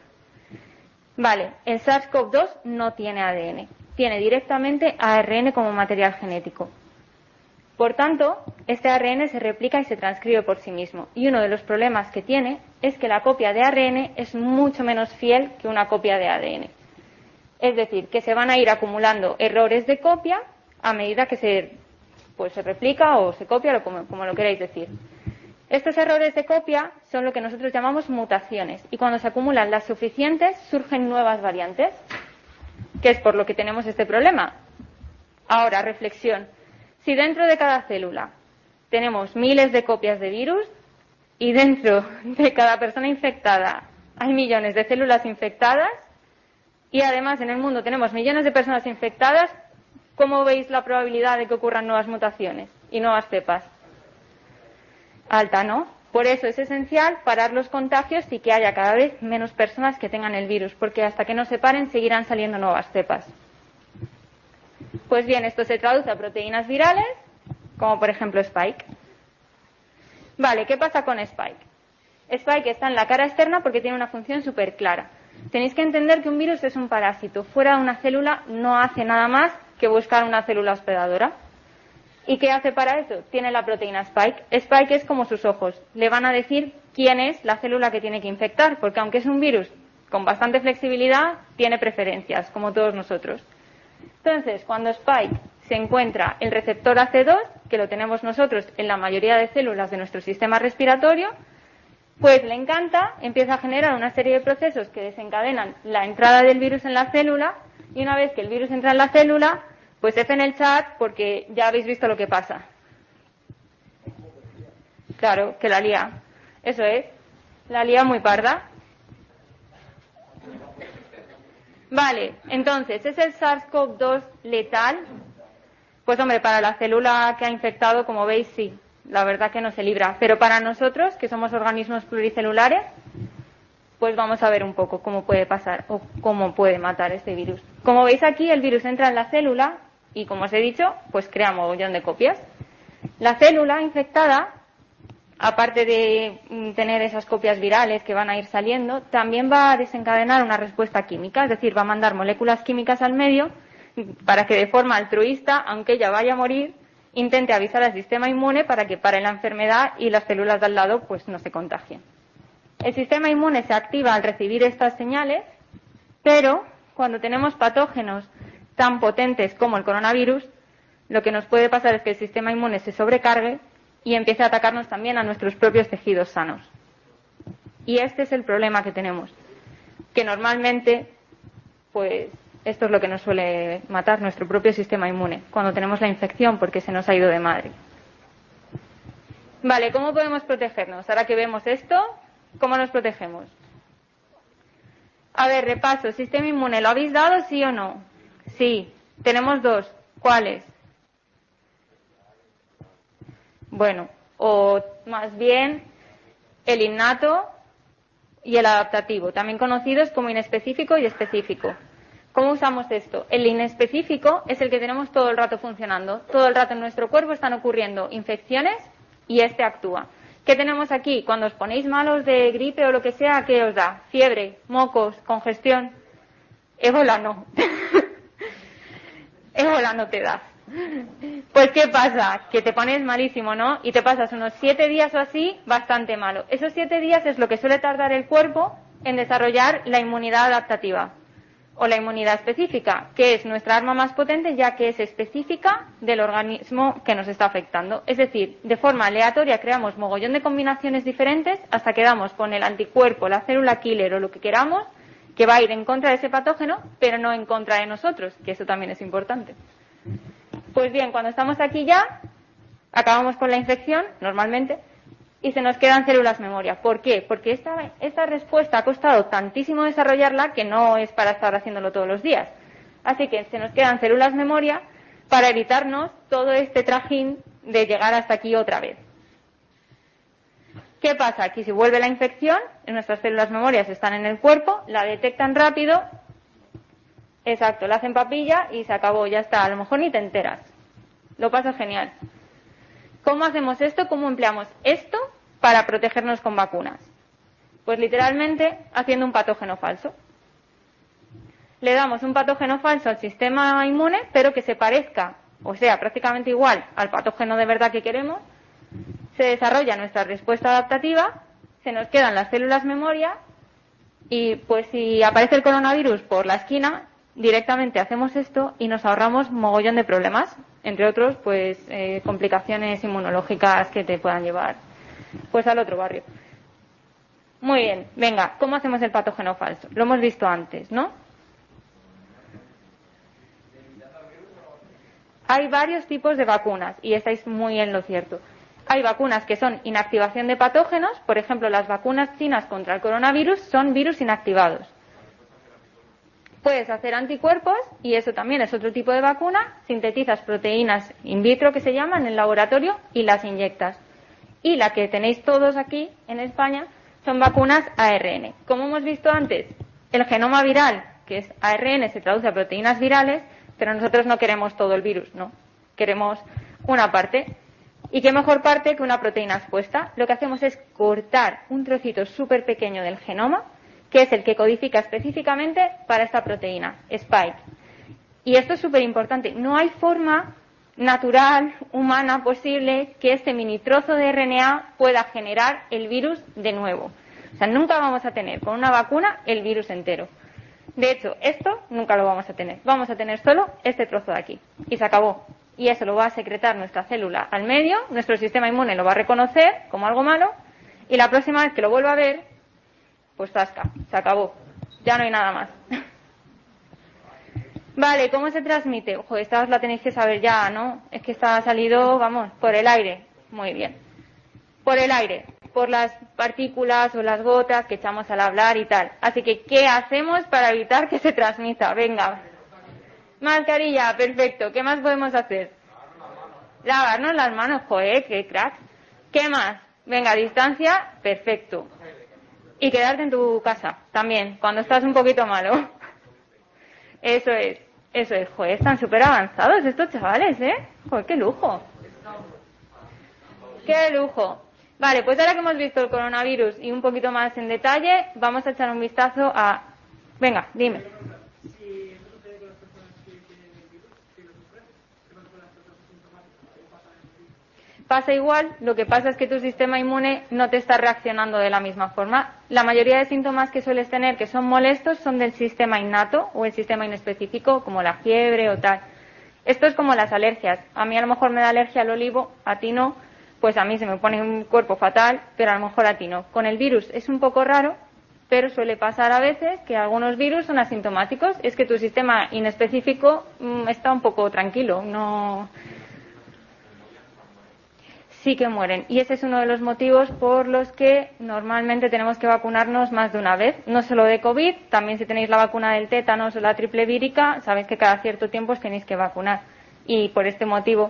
Vale, el SARS-CoV-2 no tiene ADN, tiene directamente ARN como material genético. Por tanto, este ARN se replica y se transcribe por sí mismo. Y uno de los problemas que tiene es que la copia de ARN es mucho menos fiel que una copia de ADN. Es decir, que se van a ir acumulando errores de copia a medida que se replica o se copia, como lo queráis decir. Estos errores de copia son lo que nosotros llamamos mutaciones. Y cuando se acumulan las suficientes, surgen nuevas variantes, que es por lo que tenemos este problema. Ahora, reflexión. Si dentro de cada célula tenemos miles de copias de virus y dentro de cada persona infectada hay millones de células infectadas y además en el mundo tenemos millones de personas infectadas, ¿cómo veis la probabilidad de que ocurran nuevas mutaciones y nuevas cepas? Alta, ¿no? Por eso es esencial parar los contagios y que haya cada vez menos personas que tengan el virus, porque hasta que no se paren seguirán saliendo nuevas cepas. Pues bien, esto se traduce a proteínas virales, como por ejemplo Spike. Vale, ¿qué pasa con Spike? Spike está en la cara externa porque tiene una función súper clara. Tenéis que entender que un virus es un parásito. Fuera de una célula no hace nada más que buscar una célula hospedadora. ¿Y qué hace para eso? Tiene la proteína Spike. Spike es como sus ojos. Le van a decir quién es la célula que tiene que infectar, porque aunque es un virus con bastante flexibilidad, tiene preferencias, como todos nosotros. Entonces, cuando Spike se encuentra el receptor AC2, que lo tenemos nosotros en la mayoría de células de nuestro sistema respiratorio, pues le encanta, empieza a generar una serie de procesos que desencadenan la entrada del virus en la célula, y una vez que el virus entra en la célula, pues F en el chat porque ya habéis visto lo que pasa. Claro, que la lía. Eso es, la lía muy parda. Vale, entonces, ¿es el SARS-CoV-2 letal? Pues hombre, para la célula que ha infectado, como veis, sí. La verdad que no se libra. Pero para nosotros, que somos organismos pluricelulares, pues vamos a ver un poco cómo puede pasar o cómo puede matar este virus. Como veis aquí, el virus entra en la célula y, como os he dicho, pues crea un mogollón de copias. La célula infectada, aparte de tener esas copias virales que van a ir saliendo, también va a desencadenar una respuesta química, es decir, va a mandar moléculas químicas al medio para que de forma altruista, aunque ella vaya a morir, intente avisar al sistema inmune para que pare la enfermedad y las células de al lado pues no se contagien. El sistema inmune se activa al recibir estas señales, pero cuando tenemos patógenos tan potentes como el coronavirus, lo que nos puede pasar es que el sistema inmune se sobrecargue y empiece a atacarnos también a nuestros propios tejidos sanos. Y este es el problema que tenemos, que normalmente pues esto es lo que nos suele matar, nuestro propio sistema inmune, cuando tenemos la infección porque se nos ha ido de madre. Vale, ¿cómo podemos protegernos? Ahora que vemos esto, ¿cómo nos protegemos? A ver, repaso, sistema inmune, ¿lo habéis dado sí o no? Sí, tenemos dos. ¿Cuáles? Bueno, o más bien el innato y el adaptativo, también conocidos como inespecífico y específico. ¿Cómo usamos esto? El inespecífico es el que tenemos todo el rato funcionando. Todo el rato en nuestro cuerpo están ocurriendo infecciones y este actúa. ¿Qué tenemos aquí? Cuando os ponéis malos de gripe o lo que sea, ¿qué os da? Fiebre, mocos, congestión. Ébola no. Ébola no te da. Pues ¿qué pasa? Que te pones malísimo, ¿no? Y te pasas unos 7 días o así bastante malo. Esos 7 días es lo que suele tardar el cuerpo en desarrollar la inmunidad adaptativa o la inmunidad específica, que es nuestra arma más potente ya que es específica del organismo que nos está afectando. Es decir, de forma aleatoria creamos mogollón de combinaciones diferentes hasta que damos con el anticuerpo, la célula killer o lo que queramos, que va a ir en contra de ese patógeno, pero no en contra de nosotros, que eso también es importante. Pues bien, cuando estamos aquí ya, acabamos con la infección, normalmente, y se nos quedan células memoria. ¿Por qué? Porque esta respuesta ha costado tantísimo desarrollarla que no es para estar haciéndolo todos los días. Así que se nos quedan células memoria para evitarnos todo este trajín de llegar hasta aquí otra vez. ¿Qué pasa? Aquí si vuelve la infección, nuestras células memorias están en el cuerpo, la detectan rápido, exacto, la hacen papilla y se acabó, ya está, a lo mejor ni te enteras. Lo pasas genial. ¿Cómo hacemos esto? ¿Cómo empleamos esto para protegernos con vacunas? Pues literalmente haciendo un patógeno falso. Le damos un patógeno falso al sistema inmune, pero que se parezca, o sea, prácticamente igual al patógeno de verdad que queremos. Se desarrolla nuestra respuesta adaptativa, se nos quedan las células memoria y pues si aparece el coronavirus por la esquina, directamente hacemos esto y nos ahorramos mogollón de problemas, entre otros pues complicaciones inmunológicas que te puedan llevar pues al otro barrio. Muy bien, venga, ¿cómo hacemos el patógeno falso? Lo hemos visto antes, ¿no? Hay varios tipos de vacunas y estáis muy en lo cierto. Hay vacunas que son inactivación de patógenos, por ejemplo, las vacunas chinas contra el coronavirus son virus inactivados. Puedes hacer anticuerpos, y eso también es otro tipo de vacuna, sintetizas proteínas in vitro que se llaman en el laboratorio y las inyectas. Y la que tenéis todos aquí en España son vacunas ARN. Como hemos visto antes, el genoma viral, que es ARN, se traduce a proteínas virales, pero nosotros no queremos todo el virus, no. Queremos una parte. ¿Y qué mejor parte que una proteína expuesta? Lo que hacemos es cortar un trocito súper pequeño del genoma, que es el que codifica específicamente para esta proteína, Spike. Y esto es súper importante. No hay forma natural, humana, posible que este mini trozo de RNA pueda generar el virus de nuevo. O sea, nunca vamos a tener con una vacuna el virus entero. De hecho, esto nunca lo vamos a tener. Vamos a tener solo este trozo de aquí. Y se acabó. Y eso lo va a secretar nuestra célula al medio, nuestro sistema inmune lo va a reconocer como algo malo, y la próxima vez que lo vuelva a ver, pues tasca, se acabó. Ya no hay nada más. Vale, ¿cómo se transmite? Ojo, esta os la tenéis que saber ya, ¿no? Es que esta ha salido, vamos, por el aire. Muy bien. Por el aire, por las partículas o las gotas que echamos al hablar y tal. Así que, ¿qué hacemos para evitar que se transmita? Venga. Mascarilla, perfecto. ¿Qué más podemos hacer? Lavarnos las manos, joder, qué crack. ¿Qué más? Venga, distancia, perfecto. Y quedarte en tu casa, también, cuando estás un poquito malo. Eso es, joder, están súper avanzados estos chavales, ¿eh? Joder, qué lujo. Qué lujo. Vale, pues ahora que hemos visto el coronavirus y un poquito más en detalle, vamos a echar un vistazo a... Venga, dime. Pasa igual, lo que pasa es que tu sistema inmune no te está reaccionando de la misma forma. La mayoría de síntomas que sueles tener que son molestos son del sistema innato o el sistema inespecífico, como la fiebre o tal. Esto es como las alergias. A mí a lo mejor me da alergia al olivo, a ti no, pues a mí se me pone un cuerpo fatal, pero a lo mejor a ti no. Con el virus es un poco raro, pero suele pasar a veces que algunos virus son asintomáticos. Es que tu sistema inespecífico está un poco tranquilo, no. Sí que mueren. Y ese es uno de los motivos por los que normalmente tenemos que vacunarnos más de una vez. No solo de COVID, también si tenéis la vacuna del tétanos o la triple vírica, sabéis que cada cierto tiempo os tenéis que vacunar. Y por este motivo.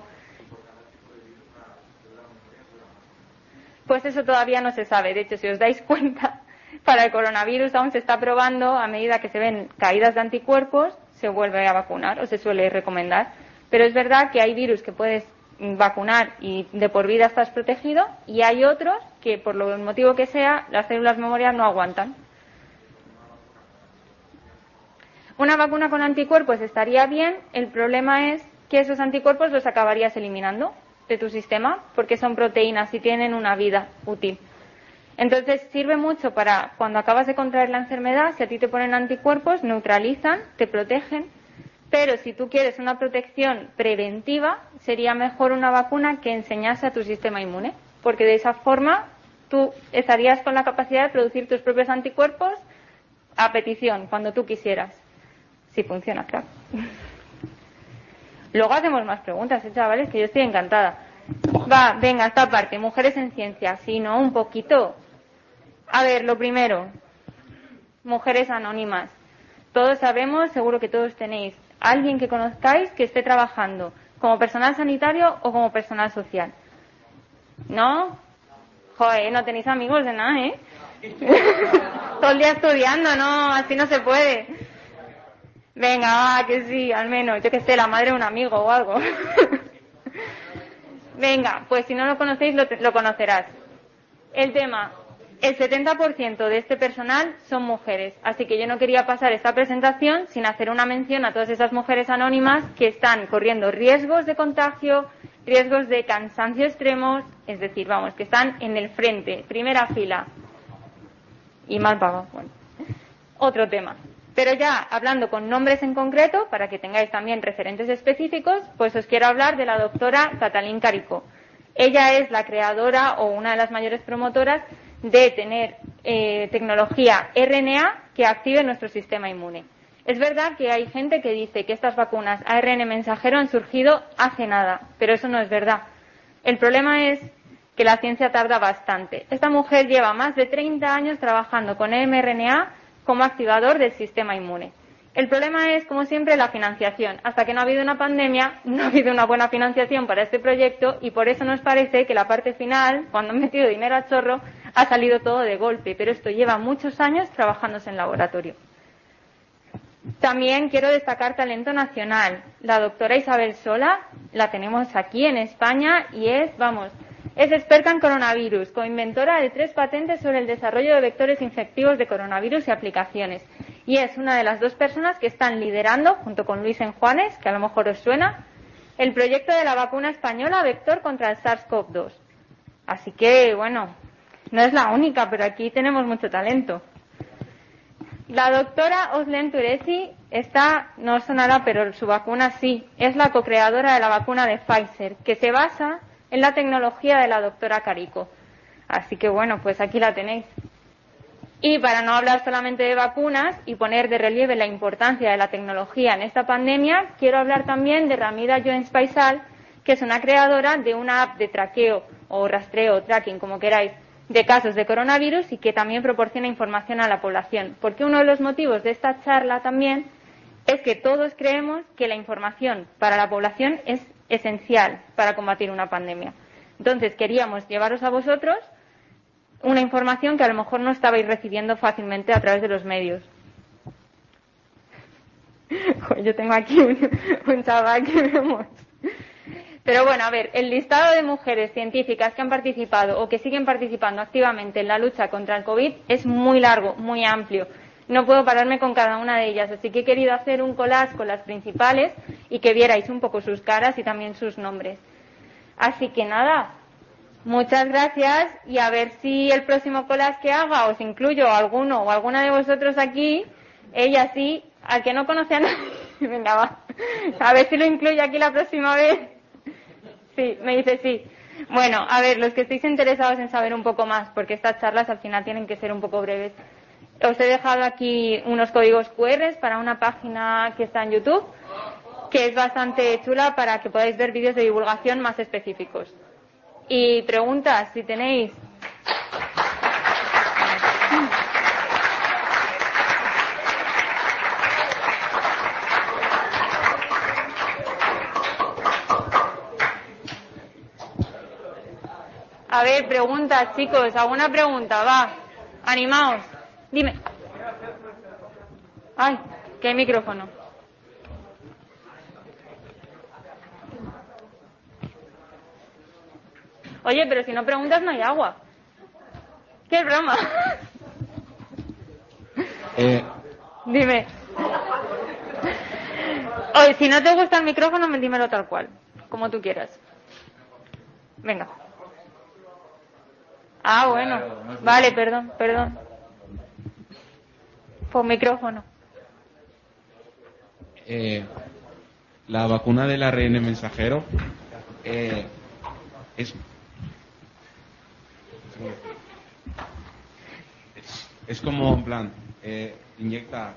Pues eso todavía no se sabe. De hecho, si os dais cuenta, para el coronavirus aún se está probando, a medida que se ven caídas de anticuerpos, se vuelve a vacunar o se suele recomendar. Pero es verdad que hay virus que puedes vacunar y de por vida estás protegido, y hay otros que por el motivo que sea las células memorias no aguantan. Una vacuna con anticuerpos estaría bien, el problema es que esos anticuerpos los acabarías eliminando de tu sistema porque son proteínas y tienen una vida útil. Entonces sirve mucho para cuando acabas de contraer la enfermedad, si a ti te ponen anticuerpos, neutralizan, te protegen. Pero si tú quieres una protección preventiva, sería mejor una vacuna que enseñase a tu sistema inmune, porque de esa forma tú estarías con la capacidad de producir tus propios anticuerpos a petición, cuando tú quisieras. Si funciona, claro. Luego hacemos más preguntas, chavales, que yo estoy encantada. Va, venga, esta parte, mujeres en ciencia, sí, ¿no? Un poquito. A ver, lo primero, mujeres anónimas. Todos sabemos, seguro que todos tenéis alguien que conozcáis que esté trabajando como personal sanitario o como personal social. ¿No? Joder, no tenéis amigos de nada, ¿eh? Todo el día estudiando, no, así no se puede. Venga, va, que sí, al menos, yo que sé, la madre de un amigo o algo. Venga, pues si no lo conocéis, lo conocerás. El tema, el 70% de este personal son mujeres, así que yo no quería pasar esta presentación sin hacer una mención a todas esas mujeres anónimas que están corriendo riesgos de contagio, riesgos de cansancio extremos, es decir, vamos, que están en el frente, primera fila y mal pagados. Bueno, otro tema. Pero ya hablando con nombres en concreto, para que tengáis también referentes específicos, pues os quiero hablar de la doctora Katalin Karikó. Ella es la creadora o una de las mayores promotoras de tener tecnología RNA que active nuestro sistema inmune. Es verdad que hay gente que dice que estas vacunas ARN mensajero han surgido hace nada, pero eso no es verdad. El problema es que la ciencia tarda bastante. Esta mujer lleva más de 30 años trabajando con mRNA como activador del sistema inmune. El problema es, como siempre, la financiación. Hasta que no ha habido una pandemia, no ha habido una buena financiación para este proyecto y por eso nos parece que la parte final, cuando han metido dinero a chorro, ha salido todo de golpe. Pero esto lleva muchos años trabajándose en laboratorio. También quiero destacar talento nacional. La doctora Isabel Sola, la tenemos aquí en España y es experta en coronavirus, coinventora de 3 patentes sobre el desarrollo de vectores infectivos de coronavirus y aplicaciones. Y es una de las 2 personas que están liderando, junto con Luis Enjuanes, que a lo mejor os suena, el proyecto de la vacuna española vector contra el SARS-CoV-2. Así que, bueno, no es la única, pero aquí tenemos mucho talento. La doctora Özlem Türeci no os sonará, pero su vacuna sí, es la co-creadora de la vacuna de Pfizer, que se basa en la tecnología de la doctora Karikó. Así que bueno, pues aquí la tenéis. Y para no hablar solamente de vacunas y poner de relieve la importancia de la tecnología en esta pandemia, quiero hablar también de Ramida Joens Paisal, que es una creadora de una app de traqueo o rastreo, tracking, como queráis, de casos de coronavirus y que también proporciona información a la población. Porque uno de los motivos de esta charla también es que todos creemos que la información para la población es esencial para combatir una pandemia. Entonces queríamos llevaros a vosotros una información que a lo mejor no estabais recibiendo fácilmente a través de los medios. Yo tengo aquí un chaval que vemos. Pero bueno, a ver, el listado de mujeres científicas que han participado o que siguen participando activamente en la lucha contra el COVID es muy largo, muy amplio. No puedo pararme con cada una de ellas, así que he querido hacer un collage con las principales y que vierais un poco sus caras y también sus nombres. Así que nada, muchas gracias y a ver si el próximo collage que haga os incluyo a alguno o alguna de vosotros aquí, ella sí, al que no conoce a nadie, venga va, a ver si lo incluyo aquí la próxima vez. Sí, me dice sí. Bueno, a ver, los que estéis interesados en saber un poco más, porque estas charlas al final tienen que ser un poco breves, os he dejado aquí unos códigos QR para una página que está en YouTube, que es bastante chula para que podáis ver vídeos de divulgación más específicos. Y preguntas, si tenéis. A ver, preguntas, chicos. ¿Alguna pregunta? Va. Animaos. Dime. Ay, que hay micrófono. Oye, pero si no preguntas no hay agua. ¡Qué broma! Dime. Oye, si no te gusta el micrófono, dímelo tal cual. Como tú quieras. Venga. Ah, bueno. Vale, perdón. Por micrófono. La vacuna del ARN mensajero es como, en plan, inyecta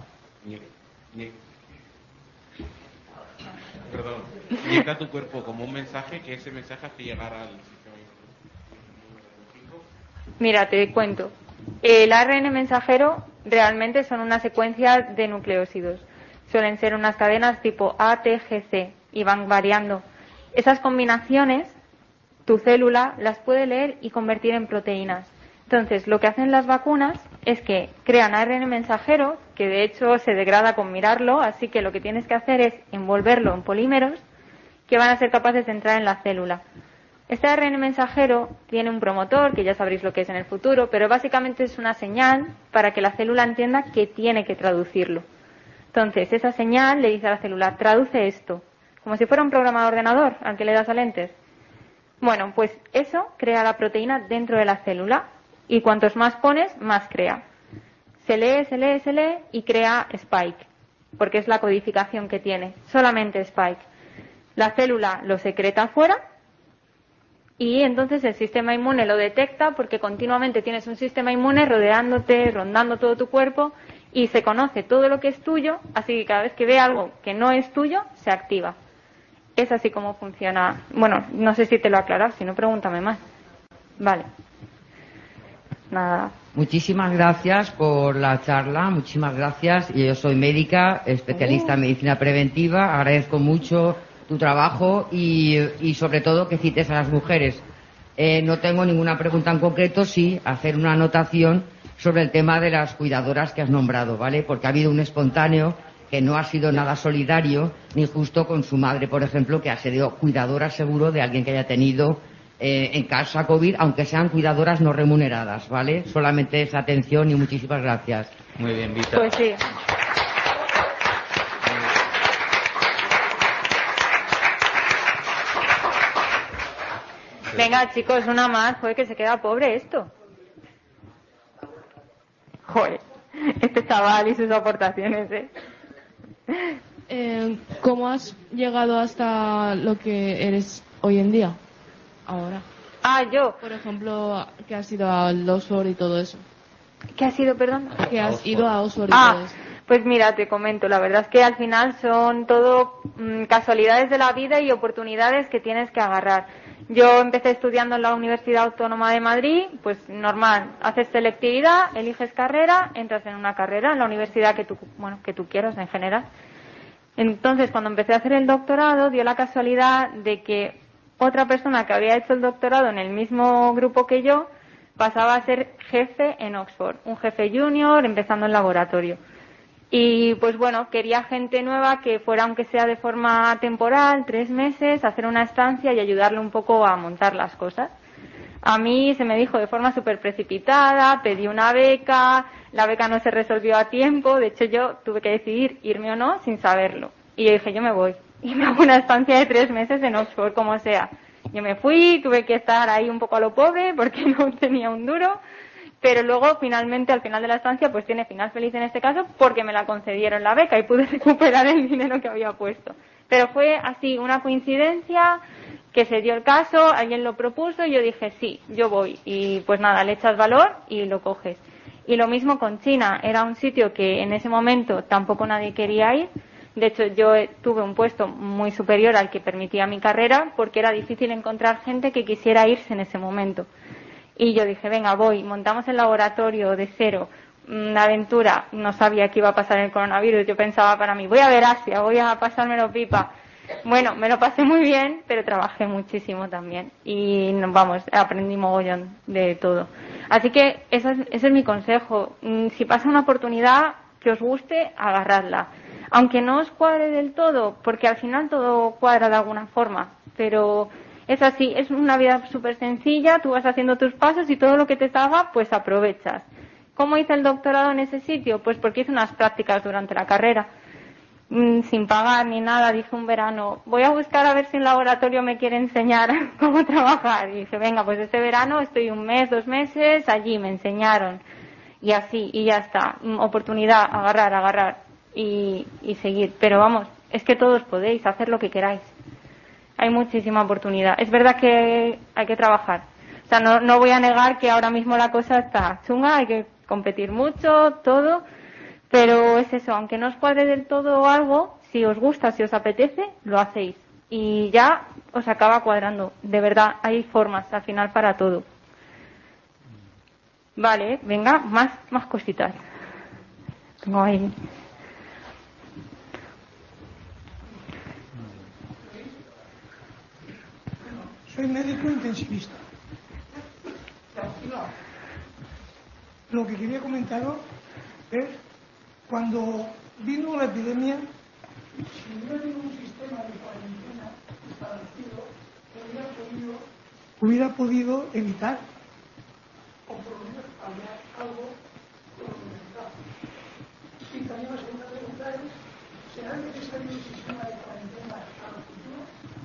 tu cuerpo como un mensaje, que ese mensaje hace llegar al sistema inmunológico. Mira, te cuento. El ARN mensajero realmente son una secuencia de nucleósidos. Suelen ser unas cadenas tipo A, T, G, C y van variando. Esas combinaciones, tu célula las puede leer y convertir en proteínas. Entonces, lo que hacen las vacunas es que crean ARN mensajero, que de hecho se degrada con mirarlo, así que lo que tienes que hacer es envolverlo en polímeros que van a ser capaces de entrar en la célula. Este ARN mensajero tiene un promotor, que ya sabréis lo que es en el futuro, pero básicamente es una señal para que la célula entienda que tiene que traducirlo. Entonces, esa señal le dice a la célula, traduce esto, como si fuera un programa de ordenador al que le das a enter. Bueno, pues eso crea la proteína dentro de la célula y cuantos más pones, más crea. Se lee y crea spike, porque es la codificación que tiene, solamente spike. La célula lo secreta afuera y entonces el sistema inmune lo detecta porque continuamente tienes un sistema inmune rodeándote, rondando todo tu cuerpo y se conoce todo lo que es tuyo, así que cada vez que ve algo que no es tuyo, se activa. Es así como funciona. Bueno, no sé si te lo he aclarado, si no, pregúntame más. Vale. Nada. Muchísimas gracias por la charla, muchísimas gracias. Yo soy médica, especialista en medicina preventiva. Agradezco mucho tu trabajo y sobre todo que cites a las mujeres. No tengo ninguna pregunta en concreto, sí hacer una anotación sobre el tema de las cuidadoras que has nombrado, ¿vale? Porque ha habido un espontáneo que no ha sido nada solidario ni justo con su madre, por ejemplo, que ha sido cuidadora seguro de alguien que haya tenido en casa COVID, aunque sean cuidadoras no remuneradas, ¿vale? Solamente esa atención y muchísimas gracias. Muy bien, Vita. Pues sí. Venga, chicos, una más. Joder, que se queda pobre esto. Joder, este chaval y sus aportaciones, ¿Cómo has llegado hasta lo que eres hoy en día? Ahora. Ah, yo. Por ejemplo, que has ido al Oxford y todo eso. ¿Qué ha sido, perdón? Que has ido a Oxford y todo eso. Pues mira, te comento, la verdad es que al final son todo casualidades de la vida y oportunidades que tienes que agarrar. Yo empecé estudiando en la Universidad Autónoma de Madrid, pues normal, haces selectividad, eliges carrera, entras en una carrera en la universidad que tú quieras en general. Entonces, cuando empecé a hacer el doctorado, dio la casualidad de que otra persona que había hecho el doctorado en el mismo grupo que yo pasaba a ser jefe en Oxford, un jefe junior empezando en laboratorio. Y pues bueno, quería gente nueva que fuera, aunque sea de forma temporal, 3 meses, hacer una estancia y ayudarle un poco a montar las cosas. A mí se me dijo de forma súper precipitada, pedí una beca, la beca no se resolvió a tiempo, de hecho yo tuve que decidir irme o no sin saberlo. Y yo dije, yo me voy. Y me hago una estancia de 3 meses en Oxford, como sea. Yo me fui, tuve que estar ahí un poco a lo pobre porque no tenía un duro. Pero luego, finalmente, al final de la estancia, pues tiene final feliz en este caso, porque me la concedieron la beca y pude recuperar el dinero que había puesto. Pero fue así, una coincidencia, que se dio el caso, alguien lo propuso y yo dije, sí, yo voy. Y pues nada, le echas valor y lo coges. Y lo mismo con China, era un sitio que en ese momento tampoco nadie quería ir. De hecho, yo tuve un puesto muy superior al que permitía mi carrera porque era difícil encontrar gente que quisiera irse en ese momento. Y yo dije, venga, voy, montamos el laboratorio de cero, una aventura, no sabía qué iba a pasar el coronavirus, yo pensaba para mí, voy a ver Asia, voy a pasármelo pipa. Bueno, me lo pasé muy bien, pero trabajé muchísimo también y vamos, aprendí mogollón de todo. Así que ese es mi consejo. Si pasa una oportunidad que os guste, agarradla. Aunque no os cuadre del todo, porque al final todo cuadra de alguna forma, pero es así, es una vida súper sencilla, tú vas haciendo tus pasos y todo lo que te salga, pues aprovechas. ¿Cómo hice el doctorado en ese sitio? Pues porque hice unas prácticas durante la carrera. Sin pagar ni nada, dije un verano, voy a buscar a ver si el laboratorio me quiere enseñar cómo trabajar. Y dije, venga, pues este verano estoy 1 mes, 2 meses, allí me enseñaron. Y así, y ya está. Oportunidad, agarrar y seguir. Pero vamos, es que todos podéis hacer lo que queráis. Hay muchísima oportunidad. Es verdad que hay que trabajar. O sea, no voy a negar que ahora mismo la cosa está chunga, hay que competir mucho, todo. Pero es eso, aunque no os cuadre del todo algo, si os gusta, si os apetece, lo hacéis. Y ya os acaba cuadrando. De verdad, hay formas al final para todo. Vale, venga, más cositas. Tengo ahí. Soy médico intensivista. Lo que quería comentaros es cuando vino la epidemia, si hubiera habido un sistema de cuarentena establecido, hubiera podido evitar, o por lo menos hablar algo documentado. Y también la segunda pregunta es, ¿será necesario un sistema de cuarentena a futuro?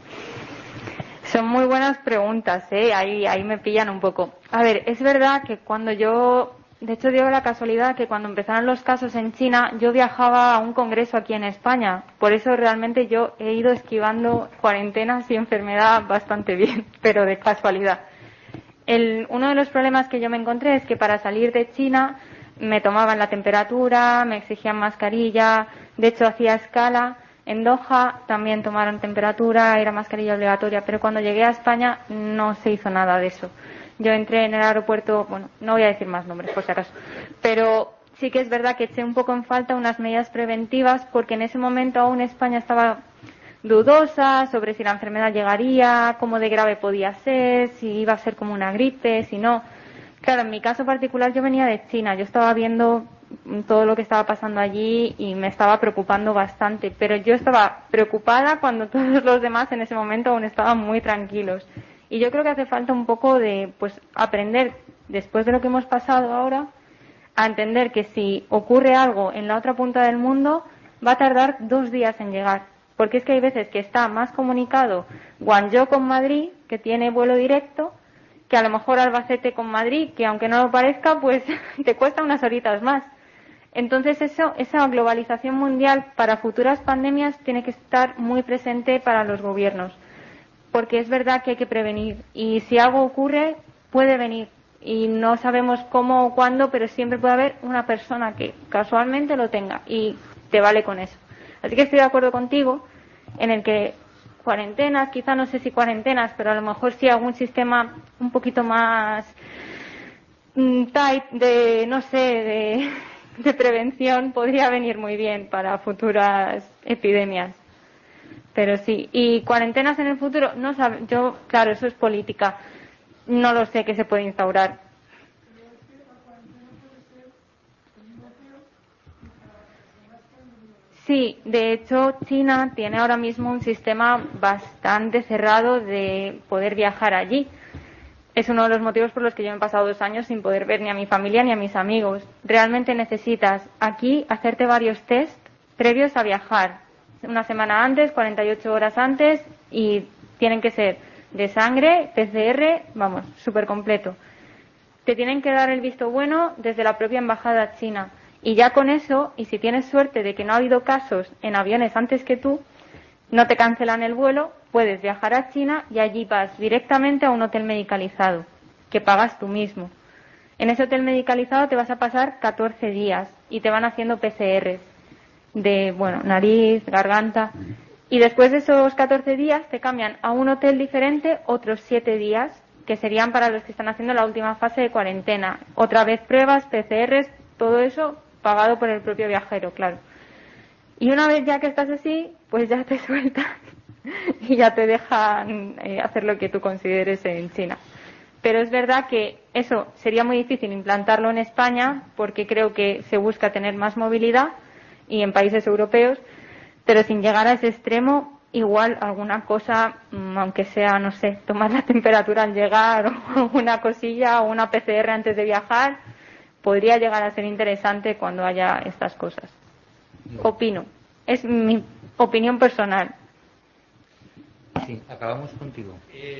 Son muy buenas preguntas, ahí me pillan un poco. A ver, es verdad que de hecho dio la casualidad que cuando empezaron los casos en China, yo viajaba a un congreso aquí en España. Por eso realmente yo he ido esquivando cuarentenas y enfermedad bastante bien, pero de casualidad. Uno de los problemas que yo me encontré es que para salir de China me tomaban la temperatura, me exigían mascarilla, de hecho hacía escala. En Doha también tomaron temperatura, era mascarilla obligatoria, pero cuando llegué a España no se hizo nada de eso. Yo entré en el aeropuerto, bueno, no voy a decir más nombres por si acaso, pero sí que es verdad que eché un poco en falta unas medidas preventivas porque en ese momento aún España estaba dudosa sobre si la enfermedad llegaría, cómo de grave podía ser, si iba a ser como una gripe, si no. Claro, en mi caso particular yo venía de China, yo estaba viendo todo lo que estaba pasando allí y me estaba preocupando bastante, pero yo estaba preocupada cuando todos los demás en ese momento aún estaban muy tranquilos. Y yo creo que hace falta un poco de, pues, aprender, después de lo que hemos pasado ahora, a entender que si ocurre algo en la otra punta del mundo, va a tardar 2 días en llegar. Porque es que hay veces que está más comunicado Guangzhou con Madrid, que tiene vuelo directo, que a lo mejor Albacete con Madrid, que aunque no lo parezca, pues te cuesta unas horitas más. Entonces esa globalización mundial para futuras pandemias tiene que estar muy presente para los gobiernos, porque es verdad que hay que prevenir y si algo ocurre puede venir y no sabemos cómo o cuándo, pero siempre puede haber una persona que casualmente lo tenga y te vale con eso. Así que estoy de acuerdo contigo en el que cuarentenas, quizá no sé si cuarentenas, pero a lo mejor sí algún sistema un poquito más tight de prevención podría venir muy bien para futuras epidemias. Pero sí, y cuarentenas en el futuro, no sabe, yo, claro, eso es política, no lo sé que se puede instaurar. Sí, de hecho China tiene ahora mismo un sistema bastante cerrado de poder viajar allí. Es uno de los motivos por los que yo me he pasado 2 años sin poder ver ni a mi familia ni a mis amigos. Realmente necesitas aquí hacerte varios test previos a viajar. Una semana antes, 48 horas antes, y tienen que ser de sangre, PCR, vamos, súper completo. Te tienen que dar el visto bueno desde la propia embajada china. Y ya con eso, y si tienes suerte de que no ha habido casos en aviones antes que tú, no te cancelan el vuelo, puedes viajar a China y allí vas directamente a un hotel medicalizado, que pagas tú mismo. En ese hotel medicalizado te vas a pasar 14 días y te van haciendo PCRs de, bueno, nariz, garganta. Y después de esos 14 días te cambian a un hotel diferente otros 7 días, que serían para los que están haciendo la última fase de cuarentena. Otra vez pruebas, PCRs, todo eso pagado por el propio viajero, claro. Y una vez ya que estás así, pues ya te sueltan y ya te dejan hacer lo que tú consideres en China. Pero es verdad que eso sería muy difícil implantarlo en España porque creo que se busca tener más movilidad y en países europeos, pero sin llegar a ese extremo, igual alguna cosa, aunque sea, no sé, tomar la temperatura al llegar o alguna cosilla o una PCR antes de viajar, podría llegar a ser interesante cuando haya estas cosas. Opino. Es mi opinión personal. Sí, acabamos contigo.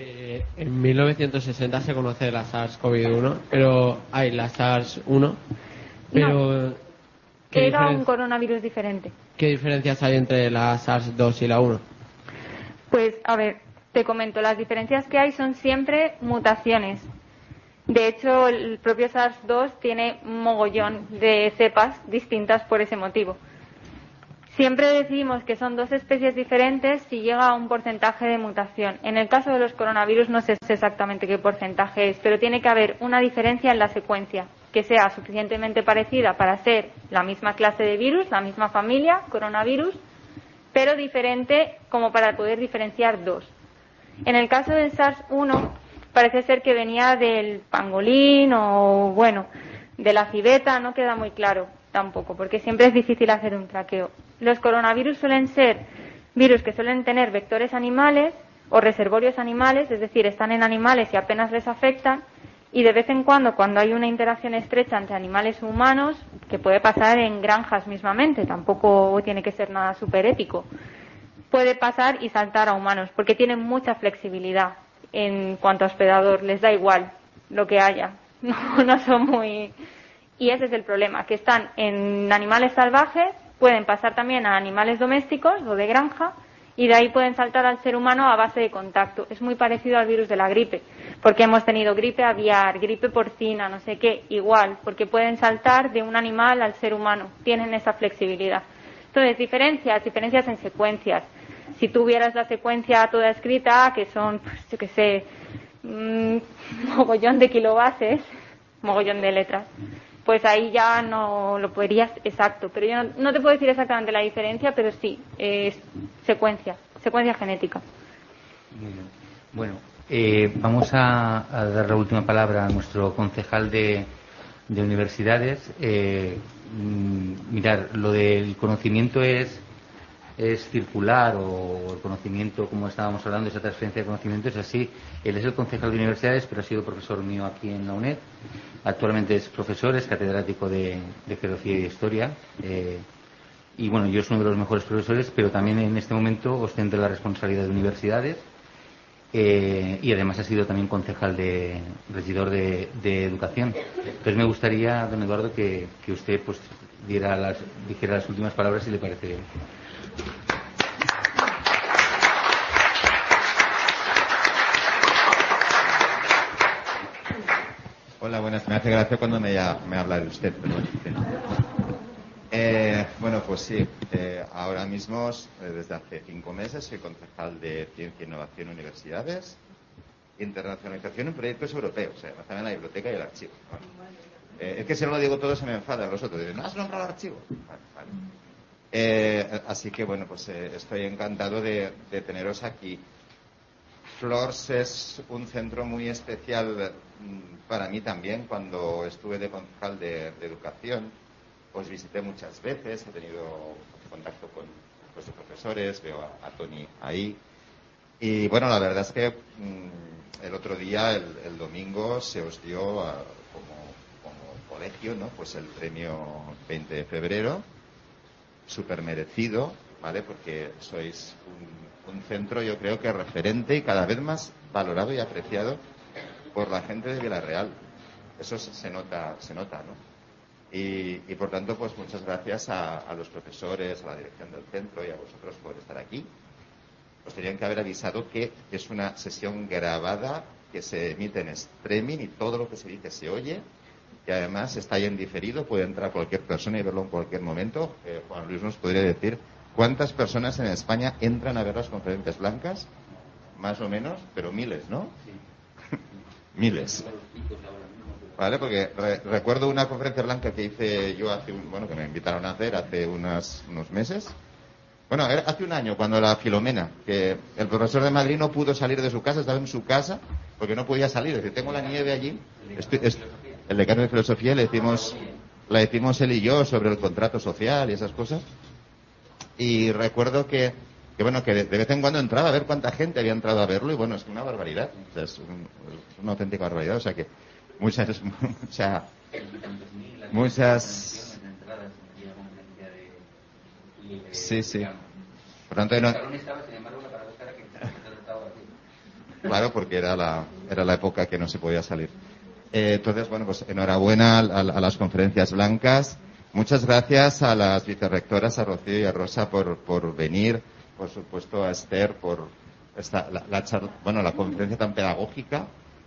En 1960 se conoce la SARS-CoV-1, pero hay la SARS-1, pero No, era un coronavirus diferente. ¿Qué diferencias hay entre la SARS-2 y la 1? Pues, a ver, te comento, las diferencias que hay son siempre mutaciones. De hecho, el propio SARS-2 tiene un mogollón de cepas distintas por ese motivo. Siempre decimos que son dos especies diferentes si llega a un porcentaje de mutación. En el caso de los coronavirus no sé exactamente qué porcentaje es, pero tiene que haber una diferencia en la secuencia que sea suficientemente parecida para ser la misma clase de virus, la misma familia, coronavirus, pero diferente como para poder diferenciar dos. En el caso del SARS-1 parece ser que venía del pangolín o, bueno, de la civeta, no queda muy claro tampoco, porque siempre es difícil hacer un traqueo. Los coronavirus suelen ser virus que suelen tener vectores animales o reservorios animales, es decir, están en animales y apenas les afectan, y de vez en cuando hay una interacción estrecha entre animales y humanos, que puede pasar en granjas mismamente, tampoco tiene que ser nada súper épico, puede pasar y saltar a humanos, porque tienen mucha flexibilidad en cuanto a hospedador, les da igual lo que haya, no son muy... Y ese es el problema, que están en animales salvajes, pueden pasar también a animales domésticos o de granja, y de ahí pueden saltar al ser humano a base de contacto. Es muy parecido al virus de la gripe, porque hemos tenido gripe aviar, gripe porcina, no sé qué, igual, porque pueden saltar de un animal al ser humano, tienen esa flexibilidad. Entonces, diferencias en secuencias. Si tuvieras la secuencia toda escrita, que son, pues, yo qué sé, mogollón de kilobases, mogollón de letras, pues ahí ya no lo podrías exacto. Pero yo no te puedo decir exactamente la diferencia, pero sí, es secuencia genética. Muy bien. Bueno, vamos a dar la última palabra a nuestro concejal de universidades. Mirar, lo del conocimiento es circular, o el conocimiento, como estábamos hablando, esa transferencia de conocimiento es así. Él es el concejal de universidades, pero ha sido profesor mío aquí en la UNED. Actualmente es profesor, es catedrático de Geografía y de Historia. Y bueno, yo soy uno de los mejores profesores, pero también en este momento ostenta la responsabilidad de universidades. Y además ha sido también concejal regidor de educación. Entonces me gustaría, don Eduardo, que usted pues dijera las últimas palabras, si le parece bien. Hola, buenas. Me hace gracia cuando me habla de usted, pero bueno, pues sí. Ahora mismo, desde hace 5 meses, soy concejal de Ciencia e Innovación en Universidades, internacionalización en proyectos europeos, también la biblioteca y el archivo. Vale. Es que si no lo digo todo se me enfadan los otros. Dicen, ¿no has nombrado el archivo? Vale. Así que, bueno, pues estoy encantado de teneros aquí. Flors es un centro muy especial para mí también. Cuando estuve de concejal de educación, os visité muchas veces, he tenido contacto con vuestros profesores, veo a Tony ahí. Y bueno, la verdad es que el otro día, el domingo, se os dio como colegio, ¿no? Pues el premio 20 de febrero, súper merecido, ¿vale? Porque sois un centro, yo creo que referente y cada vez más valorado y apreciado por la gente de Villarreal. Eso se nota, ¿no? Y por tanto, pues muchas gracias a los profesores, a la dirección del centro y a vosotros por estar aquí. Os tenían que haber avisado que es una sesión grabada que se emite en streaming y todo lo que se dice se oye y además está ahí en diferido, puede entrar cualquier persona y verlo en cualquier momento. Juan Luis nos podría decir cuántas personas en España entran a ver las conferencias blancas, más o menos, pero miles, ¿no? Sí. Miles. Vale, porque recuerdo una conferencia blanca que hice yo que me invitaron a hacer hace unos meses. Bueno, hace un año, cuando la Filomena, que el profesor de Madrid no pudo salir de su casa, estaba en su casa porque no podía salir. Es decir, tengo la nieve allí. El decano de filosofía le decimos él y yo sobre el contrato social y esas cosas. Y recuerdo que de vez en cuando entraba a ver cuánta gente había entrado a verlo, y bueno, es una barbaridad. O sea, es una auténtica barbaridad. O sea que muchas. Sí. Por tanto, claro, porque era la época que no se podía salir. Entonces, bueno, pues enhorabuena a las conferencias blancas. Muchas gracias a las vicerrectoras, a Rocío y a Rosa, por venir. Por supuesto, a Esther por la conferencia tan pedagógica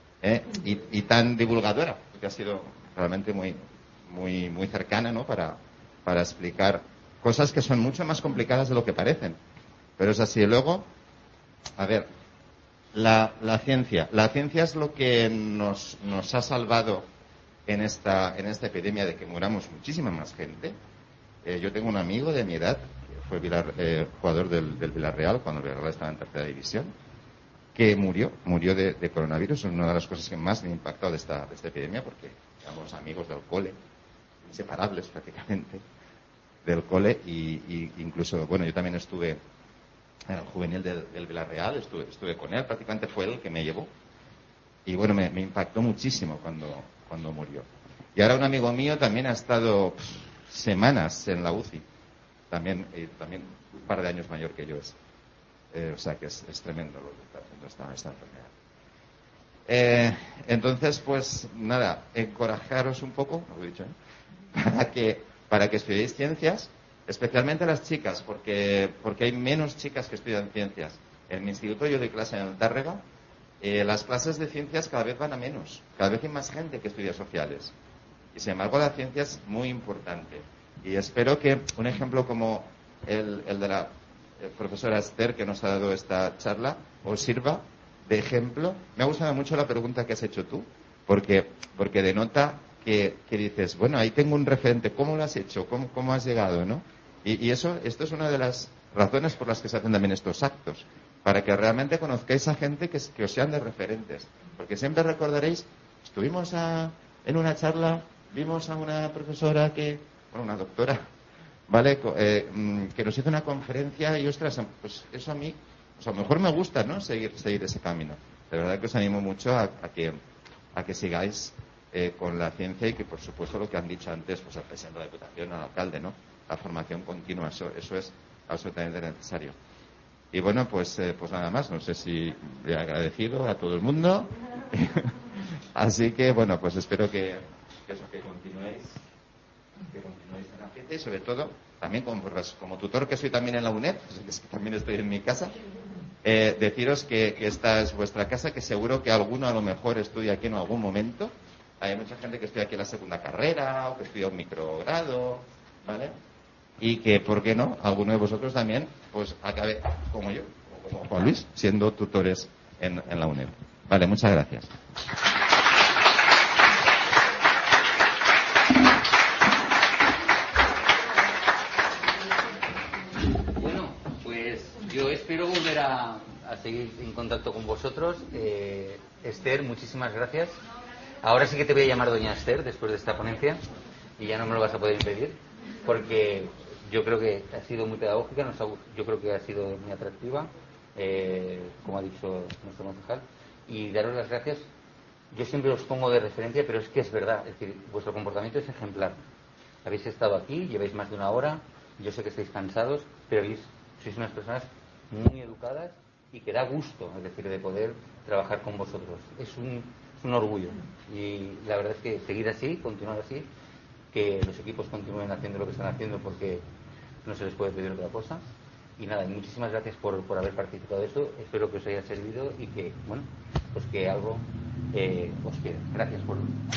y tan divulgadora, que ha sido realmente muy cercana, ¿no? Para explicar cosas que son mucho más complicadas de lo que parecen. Pero es así. Luego, a ver, la ciencia. La ciencia es lo que nos ha salvado en esta epidemia de que muramos muchísima más gente. Yo tengo un amigo de mi edad, que fue jugador del Villarreal, cuando el Villarreal estaba en tercera división, que murió de coronavirus. Es una de las cosas que más me ha impactado de esta epidemia, porque éramos amigos del cole, inseparables prácticamente del cole, y incluso, bueno, yo también estuve en el juvenil del Villarreal, estuve con él, prácticamente fue él el que me llevó, y bueno, me impactó muchísimo cuando murió. Y ahora un amigo mío también ha estado semanas en la UCI, también un par de años mayor que yo es. O sea que es tremendo lo que está haciendo esta enfermedad. Entonces, pues nada, encorajaros un poco, lo he dicho, para que estudiéis ciencias, especialmente las chicas, porque hay menos chicas que estudian ciencias. En mi instituto yo doy clase en el Tárrega, las clases de ciencias cada vez van a menos, cada vez hay más gente que estudia sociales. Y sin embargo la ciencia es muy importante. Y espero que un ejemplo como el de la profesora Esther, que nos ha dado esta charla, os sirva de ejemplo. Me ha gustado mucho la pregunta que has hecho tú, porque denota que dices, bueno, ahí tengo un referente, ¿cómo lo has hecho? ¿Cómo has llegado? ¿No? Y esto es una de las razones por las que se hacen también estos actos, para que realmente conozcáis a gente que os sean de referentes. Porque siempre recordaréis, estuvimos en una charla, vimos a una profesora una doctora, ¿vale? Que nos hizo una conferencia y, ostras, pues eso a mí, pues a lo mejor me gusta, ¿no? Seguir ese camino. De verdad que os animo mucho a que sigáis con la ciencia, y que, por supuesto, lo que han dicho antes, pues al presidente de la Diputación, al alcalde, ¿no? La formación continua, eso es absolutamente necesario. Y bueno, pues nada más, no sé si le he agradecido a todo el mundo. Así que, bueno, pues espero que continuéis en la ciencia, y sobre todo, también como tutor que soy también en la UNED, es que también estoy en mi casa, deciros que esta es vuestra casa, que seguro que alguno a lo mejor estudia aquí en algún momento. Hay mucha gente que estudia aquí en la segunda carrera, o que estudia un microgrado, ¿vale? Y que, ¿por qué no?, alguno de vosotros también, pues acabe, como yo, o como Juan Luis, siendo tutores en la UNED. Vale, muchas gracias. Bueno, pues yo espero volver a seguir en contacto con vosotros. Esther, muchísimas gracias. Ahora sí que te voy a llamar doña Esther después de esta ponencia, y ya no me lo vas a poder impedir, porque yo creo que ha sido muy pedagógica, yo creo que ha sido muy atractiva, como ha dicho nuestro concejal, y daros las gracias. Yo siempre os pongo de referencia, pero es que es verdad, es decir, vuestro comportamiento es ejemplar. Habéis estado aquí, lleváis más de una hora, yo sé que estáis cansados, pero sois unas personas muy educadas y que da gusto, es decir, de poder trabajar con vosotros. Es un orgullo, y la verdad es que seguir así, continuar así, que los equipos continúen haciendo lo que están haciendo, porque no se les puede pedir otra cosa. Y nada, y muchísimas gracias por haber participado de esto. Espero que os haya servido y que, bueno, pues que algo os quede. Gracias por